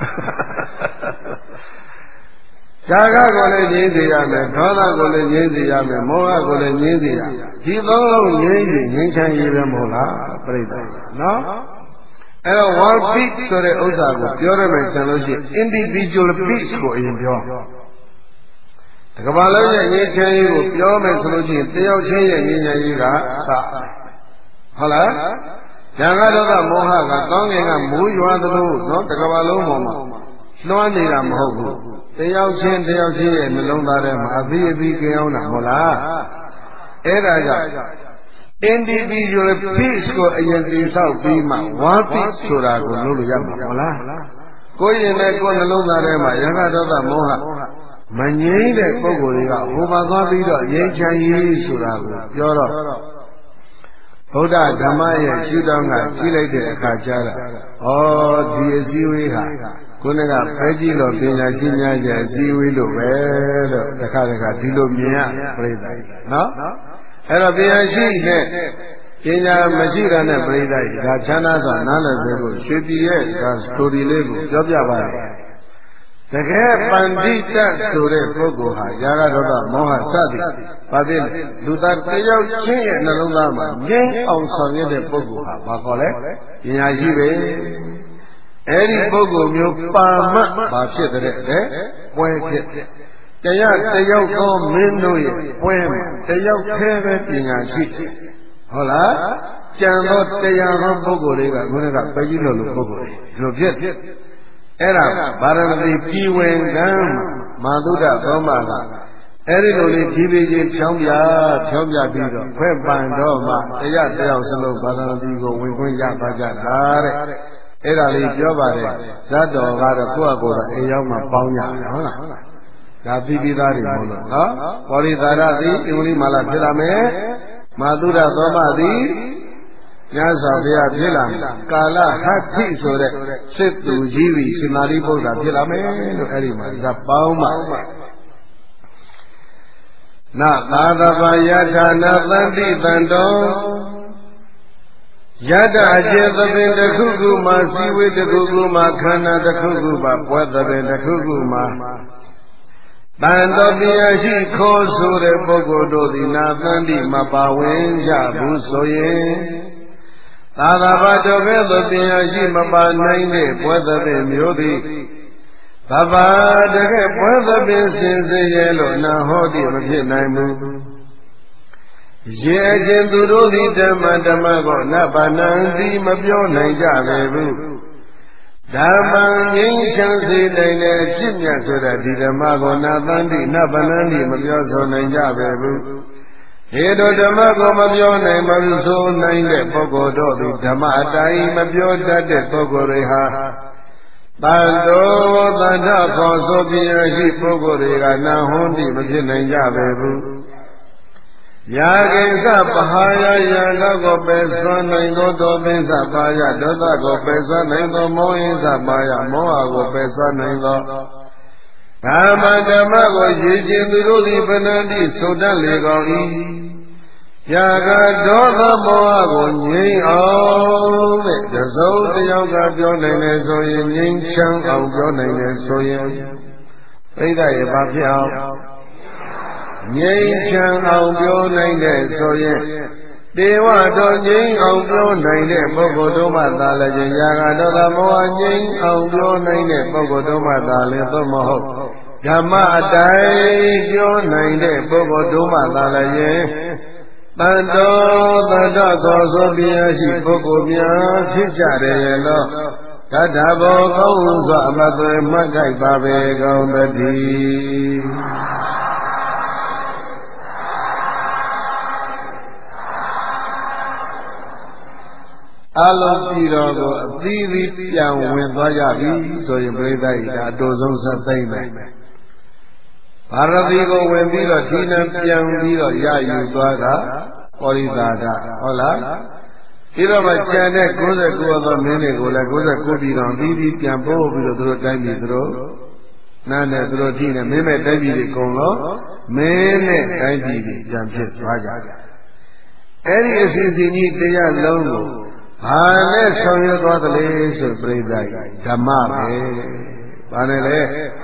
ဇာကကိုလည်းငြင်းစေရမယ်ဒေါသကိုလည်းငြင်းစေရမယ်မောဟကိုလည်းငြင်းစေရဒီသုံးလုံးငြင်းရင်ငြင်းချမ်းရေးပဲမဟုတ်လားပြိတ္တာနော်အဲ့တော့ one peace ဆိုတဲ့ဥစ္စာကိုပြောရမယ်ဆိုလို့ရှိရင် individual peace ကိုအရင်ပြောတကဘာလုံးရဲ့ငြိမ်းချမ်းရေးကိုပြောမယ်ဆိုလို့ရှိရင်တယောက်ချင်းရဲ့ငြိမ်းချမ်းရေးကစဟုတ်လားဉာဏ်ကတော့မောဟကကောင်းငင်ကမိုးရွာသလိုနော်တကဘာလုံးပေါ်မှာလွှမ်းနေတာမဟုတ်ဘူးတယောက်ချင်းရဲ့နှလုံးသားထဲမှာအပြီးအပြီးကျင်းအောင်တာဟုတ်လားအဲ့ဒါကြောင့် individual peace ကိုအရင်တည်ဆောက်ပြီးမှ one peace ဆိုတာကိုလုပ်လို့ရမှာဟုတ်လားကိုယ်ရင်နဲ့ကိုယ်နှလုံးသားထဲမှာယန္တဒေါသမောဟမငြိမ့်တဲ့ပုဂ္ဂိုလ်တွေကဟိုမှာသွားပြီးတော့ငြိမ်းချမ်းရေးဆိုတာကိုပြောတော့ဗုဒ္ဓဓမ္မရဲ့ကျူးတောင်းကကြီးလိုက်တဲ့အခါကျတော့ဒီအစည်းအဝေးဟာခုနကဖဲကြီးလို့ပညာရှိများရဲ့အစည်းအဝေးလို့ပဲလို့တခါဒီလိုမြင်ရပြိဿနော်အဲ့တော့ပညာရှိနဲ့ပညာမရှိတာနဲ့ပြိဿဒါချမ်းသာစွာနားလည်စေဖို့ရွှေပြည်ရဲ့ဒါစတိုရီလေးကိုပြောပြပါမယ်တကယ်ပန္တိတဆိုတဲ့ပုဂ္ဂိုလ်ဟာယာဂဒေါသမောဟစသည်ဘာဖြစ်လဲလူသားတယောက်ချင်းရဲ့နှလုံးသားမှာငြိမ်းအောင်ဆောင်ရတဲ့ပုဂ္ဂိုလ်ဟာဘာခေါ်လဲပညာရှိပဲအဲ့ဒီပုဂ္ဂိုလ်မျိုးပါမတ်ဘာဖြစ်တဲ့ပွဲဖြစ်တရားတယောက်သောမင်းတို့ရဲ့ပွဲမှာတယောက်သေးပဲပညာရှိဟုတ်လားကြံသောတရားသောပုဂ္ဂိုလ်တွေကခုနကပဲကြီးလို့ပုဂ္ဂိုလ်တွေဒီလိုဖြစ်အဲ့ဒါဗာရမတိပြည်ဝင်ကံမာသုဒ္ဓသောမကအဲ့ဒီလိုလေးဒီပြည်ချင်းဖြောင်းပြပြီးတော့ဖွင့်ပန်တော့မှတရားတယောက်စလုံးဗာရမတိကိုဝင်ခွင့်ရပါကြတာတဲ့အဲ့ဒါလေးပြောပါတယ်ဇတ်တော်ကတော့ကိုယ့်အကိုယ်ကအိမ်ရောက်မှပေါင်းကြတယ်ဟုတ်လားဒါပြီးပြီးသားတွေမဟုတ်လို့နော်ပောရိသာရသည်အင်္ဂလိမာလာဖြစ်လာမယ်မာသုရသောမသည်ညစွာဘုရားဖြစ်လာမယ်ကာလဟတ္ထိဆိုတဲ့စစ်သူကြီးသည်ရှင်သာရိပုတ္တရာဖြစ်လာမယ်လို့အဲ့ဒီမှာဇပ်ပေါင်းမှာနသာသဗယထာနသန္တိတံတောယတအကျေသပင်တစ်ခုခုမှာစီဝေတစ်ခုခုမှာခန္ဓာတစ်ခုခုမှာပွဲသပင်တစ်ခုခုမှာတန်တော်တရားရှိခေါ်ဆိုတဲ့ပုဂ္ဂိုလ်တို့သည်နာသန္တိမပါဝင်ကြဘူးဆိုရင်သာသဗတောကဲ့သို့တရားရှိမပါနိုင်တဲ့ပွဲသပင်မျိုးသည်သဘာတကယ်ပွဲသပင်စင်စေရဲ့လို့နာဟောတိမဖြစ်နိုင်ဘူးရေခြင်းသူတို့သည်ဓမ္မကိုနဗ္ဗနံသည်မပြောနိုင်ကြပဲဘူးဓမ္မငြိမ်းချမ်းစေနိုင်တဲ့အကျင့်မြတ်ဆိုတဲ့ဒီဓမ္မကိုနာသန္တိနဗ္ဗနံသည်မပြောဆိုနိုင်ကြပဲဘူးဟေတုဓမ္မကိုမပြောနိုင်မဆိုနိုင်တဲ့ပုဂ္ဂိုလ်တို့သည်ဓမ္မအတိုင်းမပြောတတ်တဲ့ပုဂ္ဂိုလ်တွေဟာတန်တော်တန်ထခေါ်ဆိုပြရရှိပုဂ္ဂိုလ်တွေကနာဟွန်းတိမဖြစ်နိုင်ကြပဲဘူးယာကိစ္စပဟာယယံတော့ကိုပယ်စွမ်းနိုင်သောဒေါသင်းစပါယဒေါသကိုပယ်စွမ်းနိုင်သောမောဟင်းစပါယမောဟကိုပယ်စွမ်းနိုင်သောဓမ္မကိုရည်ကျင်သူတို့သည်ပဏ္ဍိဆိုတတ်လေကုန်၏ယာကဒေါသမောဟကိုငြိမ်းအောင်တဲ့တစုံတယောက်ကပြောနိုင်တယ်ဆိုရင်ငြိမ်းချမ်းအောင်ပြောနိုင်တယ်ဆိုရင်ပြိဿရဲ့ဘာဖြစ်အောင်ငြိမ်းချမ်းအောင်ပြောနိုင်တဲ့ဆိုရင်တေဝတော်ငြိမ်းအောင်ပြောနိုင်တဲ့ပုဂ္ဂိုလ်တို့မှသာလည်းယာကဒေါသမောဟငြိမ်းအောင်ပြောနိုင်တဲ့ပုဂ္ဂိုလ်တို့မှသာလည်းသို့မဟုတ်ဓမ္မအတိုင်းပြောနိုင်တဲ့ပုဂ္ဂိုလ်တို့မှသာလည်းတန်တော်တန်တော်သောဆိုပြရရှိပုဂ္ဂိုလ်များဖြစ်ကြတယ်ရဲ့လို့တတ္ထဘောကောင်းစွာအမသွေမှတ်ထိုက်ပါပဲကောင်းတည်းအလုံးပြည်တော်ကိုအသီးသီးပြန်ဝင်သွားကြပြီဆိုရင်ပြိဿကြီးဒါအတူဆုံးဆက်သိမ့်မယ်ဘာရတိကိုဝင်ပြီးတော့ဒီနံပြန်ပြီးတော့ရယူသွားတာပောရိသာဒဟုတ်လားပြီးတော့မှကျန်တဲ့69သောမင်းတွေကိုလည်း69ပြည်တော်ပြီးပြီးပြန်ပို့ပြီးတော့သူတို့တိုင်းပြည်သူတို့နားနဲ့သူတို့ထိနဲ့မင်းမဲ့တိုင်းပြည်တွေအကုန်လုံးမင်းနဲ့တိုင်းပြည်တွေပြန်ဖြစ်သွားကြတယ်အဲ့ဒီအစီအစဉ်ကြီးတရားလုံးကိုဘာနဲ့ဆောင်ရွက်သွားသလဲဆိုပြိဿကြီးဓမ္မပဲဘာနဲ့လဲ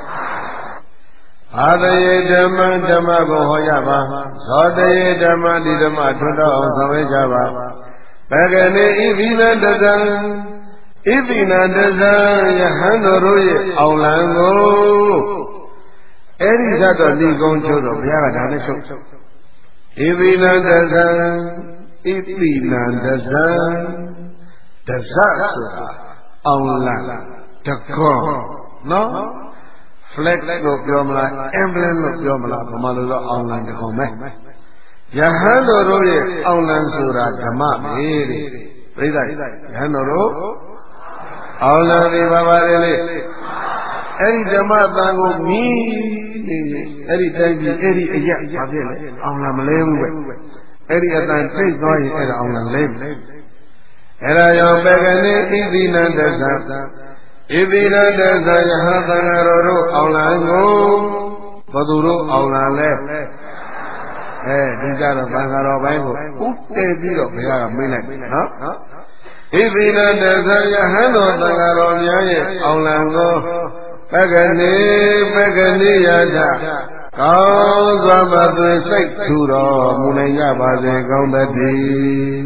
အာတယေဓမ္မဓမ္မကိုဟောရပါဇောတယေဓမ္မဒီဓမ္မထွန်းတော်အောင်ဆောင်ရွက်ကြပါပဂနေဣပိနတဇံဣပိနတဇံယဟန်တော်တို့ရဲ့အောင်လံကိုအဲ့ဒီသတ်တော်ဒီကုန်းချုပ်တော့ဘုရားကဒါနဲ့ချုပ်ဣပိနတဇံဣပိနတဇံတဇဆိုတာအောင်လံတကောနော် flag လို့ပြောမလား emblem လို့ပြောမလားဘယ်မှာလို့တော့အောင်လံတကောမဲယဟန်တော်တို့ရဲ့အောင်လံဆိုတာဓမ္မပဲတဲ့ပြိဿယဟန်တော်တို့အောင်လံဒီပါပါတယ်လေအဲ့ဒီဓမ္မသံကိုမီးနေအဲ့ဒီတိုင်းပြည်အဲ့ဒီအရက်ဘာဖြစ်လဲအောင်လံမလဲဘူးပဲအဲ့ဒီအတန်တိတ်သွားရင်အဲ့ဒါအောင်လံလဲမယ်အဲ့ဒါကြောင့်ပဂနေဣတိနန္တသဣတိနန္တသယဟသံဃာတော်တို့အောင်လံကိုဘသူတို့အောင်လံလဲဒီကြတော့သံဃာတော်ပိုင်းကိုဥတည်ပြီးတော့ဘုရားကမိတ်လိုက်နော်ဣတိနန္တသယဟန်တော်သံဃာတော်များရဲ့အောင်လံကိုပဂနေယတကောင်းစွာမသွေစိတ်ထူတော်မူနိုင်ကြပါစေကောင်းသတည်း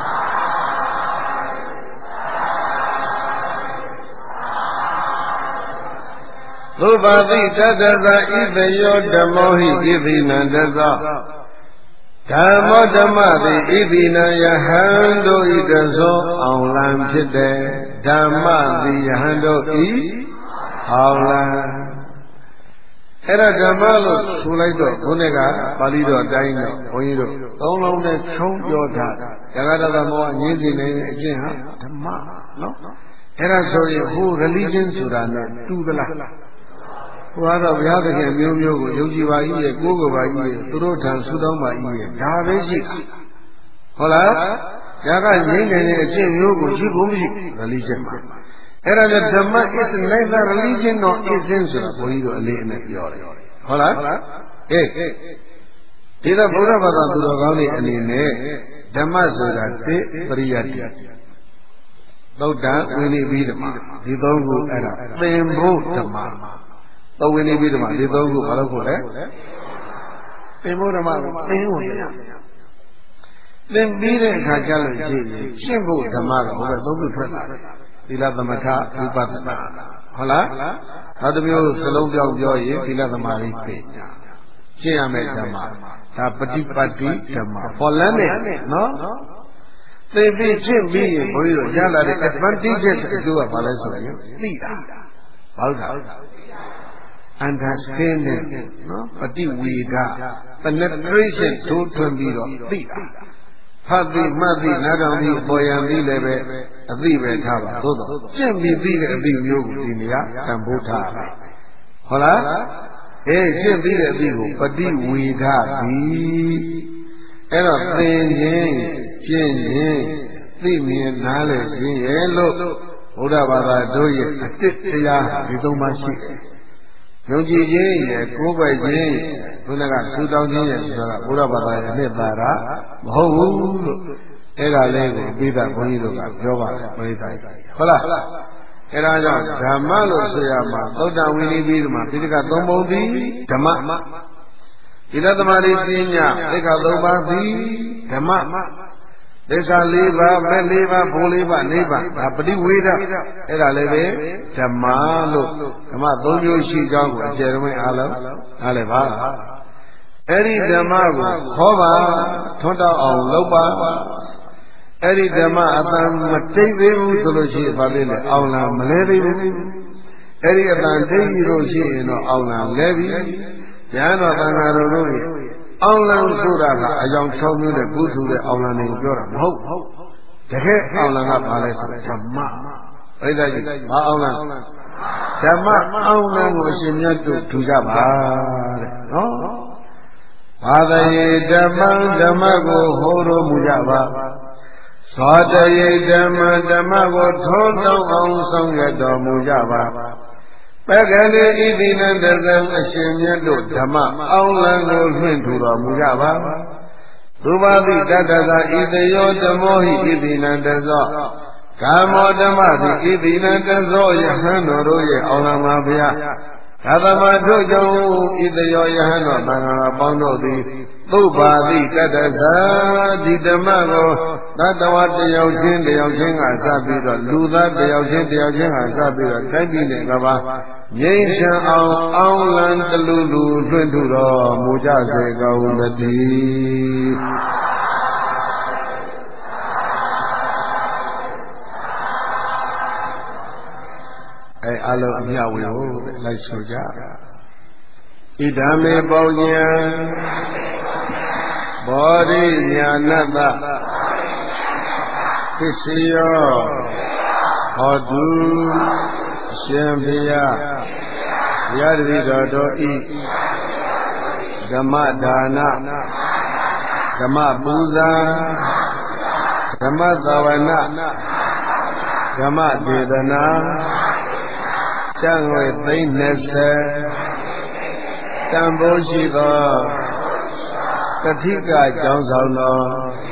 သုဘာတိတတ္တသဣသယောဓမ္မောဟိဣတိနန္တသဓမ္မောဓမ္မတိဣတိနံယဟန်တို့ဤတသောအောင်လံဖြစ်တယ်ဓမ္မတိယဟန်တို့ဤအောင်လံအဲ့ဒါဓမ္မလို့ဆိုလိုက်တော့ခုနကပါဠိတော်အတိုင်းတော့ဘုန်းကြီးတို့သုံးလုံးနဲ့ချုံပြောထားယဂတသမောအငြင်းစီနေတဲ့အကျင့်ဟာဓမ္မနော်အဲ့ဒါဆိုရင်ဟို religion ဆိုတာနဲ့တူသလားဟိုကတော့ဘုရားသခင်မျိုးမျိုးကိုယုံကြည်ပါ၏ရဲ့ကိုးကွယ်ပါ၏ရဲ့သူတို့ထံဆုတောင်းပါ၏ရဲ့ဒါပဲရှိတာဟုတ်လားဒါကငြိမ့်နေတဲ့အကျင့်မျိုးကိုရှိဖို့မရှိ religion မှာအဲ့ဒါကြောင့်ဓမ္မ is neither religion nor isn't ဆိုတာဘုန်းကြီးတို့အလေးအနက်ပြောတယ်ဟုတ်လားအေးဒီတော့ဗုဒ္ဓဘာသာသူတော်ကောင်းတွေအနေနဲ့ဓမ္မဆိုတာတိပရိယတ္တိသုတ်တံဝိနည်းပြီးဓမ္မဒီသုံးခုအဲ့ဒါသင်ဖို့ဓမ္မသုတ်ဝိနည်းပြီးဓမ္မဒီသုံးခုဘာလို့ခေါ်လဲသင်ဖို့ဓမ္မကိုသင်ဖို့ရသင်ပြီးတဲ့အခါကျလို့ရှိရင်ရှင်းဖို့ဓမ္မကဟိုဘက်သုံးခုထွက်လာတယ်သီလသမထဝိပဿနာဟုတ်လားနောက်တစ်မျိုးစလုံးပြောင်းပြောရင်သီလသမာဓိပညာရှင်းရမယ်ဓမ္မဒါပฏิပတ်တိဓမ္မပေါ်လန်းနဲ့နော်သိပြီးရှင်းပြီးရင်ဘုန်းကြီးတို့ရလာတဲ့ advantages အကျိုးကဘာလဲဆိုရင်သိတာဟုတ်တာ understanding နော်ပฏิဝေဒ penetration တို့ထွန်းပြီးတော့သိတာဖတ်သိမှတ်သိနားထောင်ပြီးပေါ်ရန်ပြီးလည်းပဲအသိပဲထားပါသို့တော့ကျင့်ပြီးသိတဲ့အသိမျိုးကိုဒီနေရာတန်ဖိုးထားတာဟုတ်လားကျင့်ပြီးတဲ့အသိကိုပฏิဝေဒသည်အဲ့တော့သင်ခြင်းကျင့်ခြင်းသိမြင်နားလည်ခြင်းရဲ့လို့ဘုရားဘာသာတို့ရဲ့အစ်တရားဒီသုံးပါးရှိတယ်ယုံကြည်ခြင်းရဲ့ကိုးကွယ်ခြင်းခုနကဆုတောင်းခြင်းရဲ့ဆိုတာကဘုရားဘာသာရဲ့အနှစ်သာရမဟုတ်ဘူးလို့အဲ့ဒါလေးကိုပိဋကဘုန်းကြီးတို့ကပြောပါတယ်ပရိသတ်ဟုတ်လားအဲ့ဒါကြောင့်ဓမ္မလို့ဆိုရမှာသုတ္တဝိနည်းပြီးမှပိဋကသုံးပုံသည်ဓမ္မသီလသမာဓိပညာသိက္ခာ၃ပါးသည်ဓမ္မသစ္စာ၄ပါးမဲ့၄ပါးဘုံ၄ပါးနိဗ္ဗာန်ဒါပฏิဝေဒအဲ့ဒါလည်းပဲဓမ္မလို့ဓမ္မ၃မျိုးရှိကြောင်းကိုအကျယ်တဝင်းအားလုံးနားလည်ပါအဲ့ဒီဓမ္မကိုဟောပါထွန်းတောက်အောင်လုပ်ပါအဲ့ဒီဓမ္မအတန်မတိတ်သေးဘူးဆိုလို့ရှိရင်ဘာဖြစ်လဲအောင်လာမလဲသေးဘူးအဲ့ဒီအတန်တိတ်လို့ရှိရင်တော့အောင်လာလဲပြီဉာဏ်တော်သံဃာတော်တို့ရဲ့အောင်လံဆိုတာကအယောင်6မျိုးနဲ့ကုထုတဲ့အောင်လံတွေကိုပြောတာမဟုတ်တကယ်အောင်လံကဘာလဲဆိုဓမ္မပရိသတ်ကြီးဘာအောင်လံဓမ္မအောင်လံကိုအရှင်မြတ်တို့ထူကြပါတဲ့နော်ဘာသယေဓမ္မဓမ္မကိုဟောတော်မူကြပါသောတယေဓမ္မဓမ္မကိုထုံးတောင်းအောင်ဆောင်ရတော်မူကြပါပက္ခန္တိဣတိနတဇံအရှင်မြတ်တို့ဓမ္မအောင်လံကိုလွှင့်ထူတော်မူကြပါသုဘာတိတတ္တသာဣတယောဓမ္မောဟိဣတိနတဇောကာမောဓမ္မတိဣတိနတဇောယဟန်တော်တို့ရဲ့အောင်လံပါဗျာသာသမတို့ကြောင့်ဣတယောယဟန်တော်သံဃာပေါင်းတို့သည်သုဘာတိတတ္တသာဒီဓမ္မကိုသတ္တဝတယောက်ချင်းကစပြီးတော့လူသားတယောက်ချင်းကစပြီးတော့တိုင်းပြည်နဲ့ကဘာငြိမ်းချမ်းအောင်လံတလူလူလွှင့်ထူတော်မူကြစေကောင်းတည်းအလုံးအမြဝေကိုလိုက်ဆိုကြဣဒံမေပေါညာဘောဓိညာဏတ္တပစ္စယောဟောတုရှင်ဘုရားဘုရားတပည့်တော်တို့ဤဓမ္မဒါနဓမ္မပူဇာဓမ္မသဝနာဓမ္မဒေသနာကျမ်းဝေသိန်း20တန်ဖိုးရှိသောကတိကကြောင်းဆောင်တော်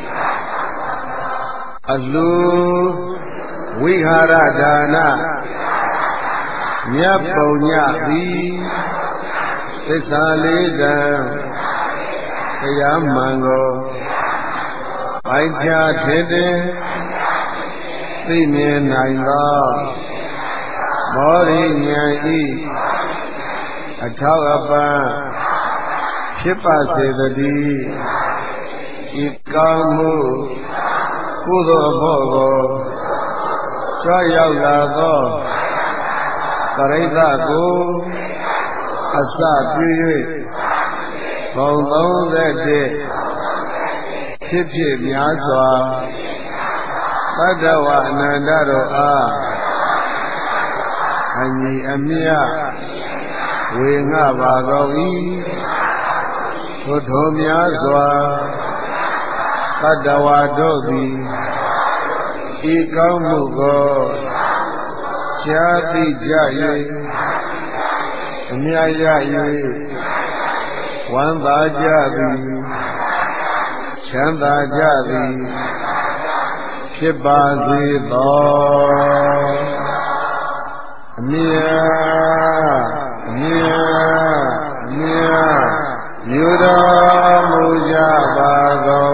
အလူဝိဟာရဒါနမြတ်ပုံညသည်သစ္စာလေးတံတရားမှန်ကိုပိုင်ခြားထင်တယ်သိမြင်နိုင်သောမောရိဉာဏ်ဤအထောက်အပံ့ဖြစ်ပါစေတည်းဤကောင်းမှုကုသိုလ်ဖို့ကိုကြွရောက်လာသောပရိသတ်ကိုအစပြု၍ဘုံ31ဖြစ်များစွာသတ္တဝအနန္တတို့အားအညီအမြတ်ဝေငှပါကုန်၏ထိုထိုများစွာတတ္တဝါတို့သည်ဤကောင်းမှုကိုကြားသိကြ၍အမြတ်ရ၍ဝမ်းသာကြသည်ချမ်းသာကြသည်ဖြစ်ပါစေသောအမြတ်အမြတ်အမြတ်ယူတော်မူကြပါသော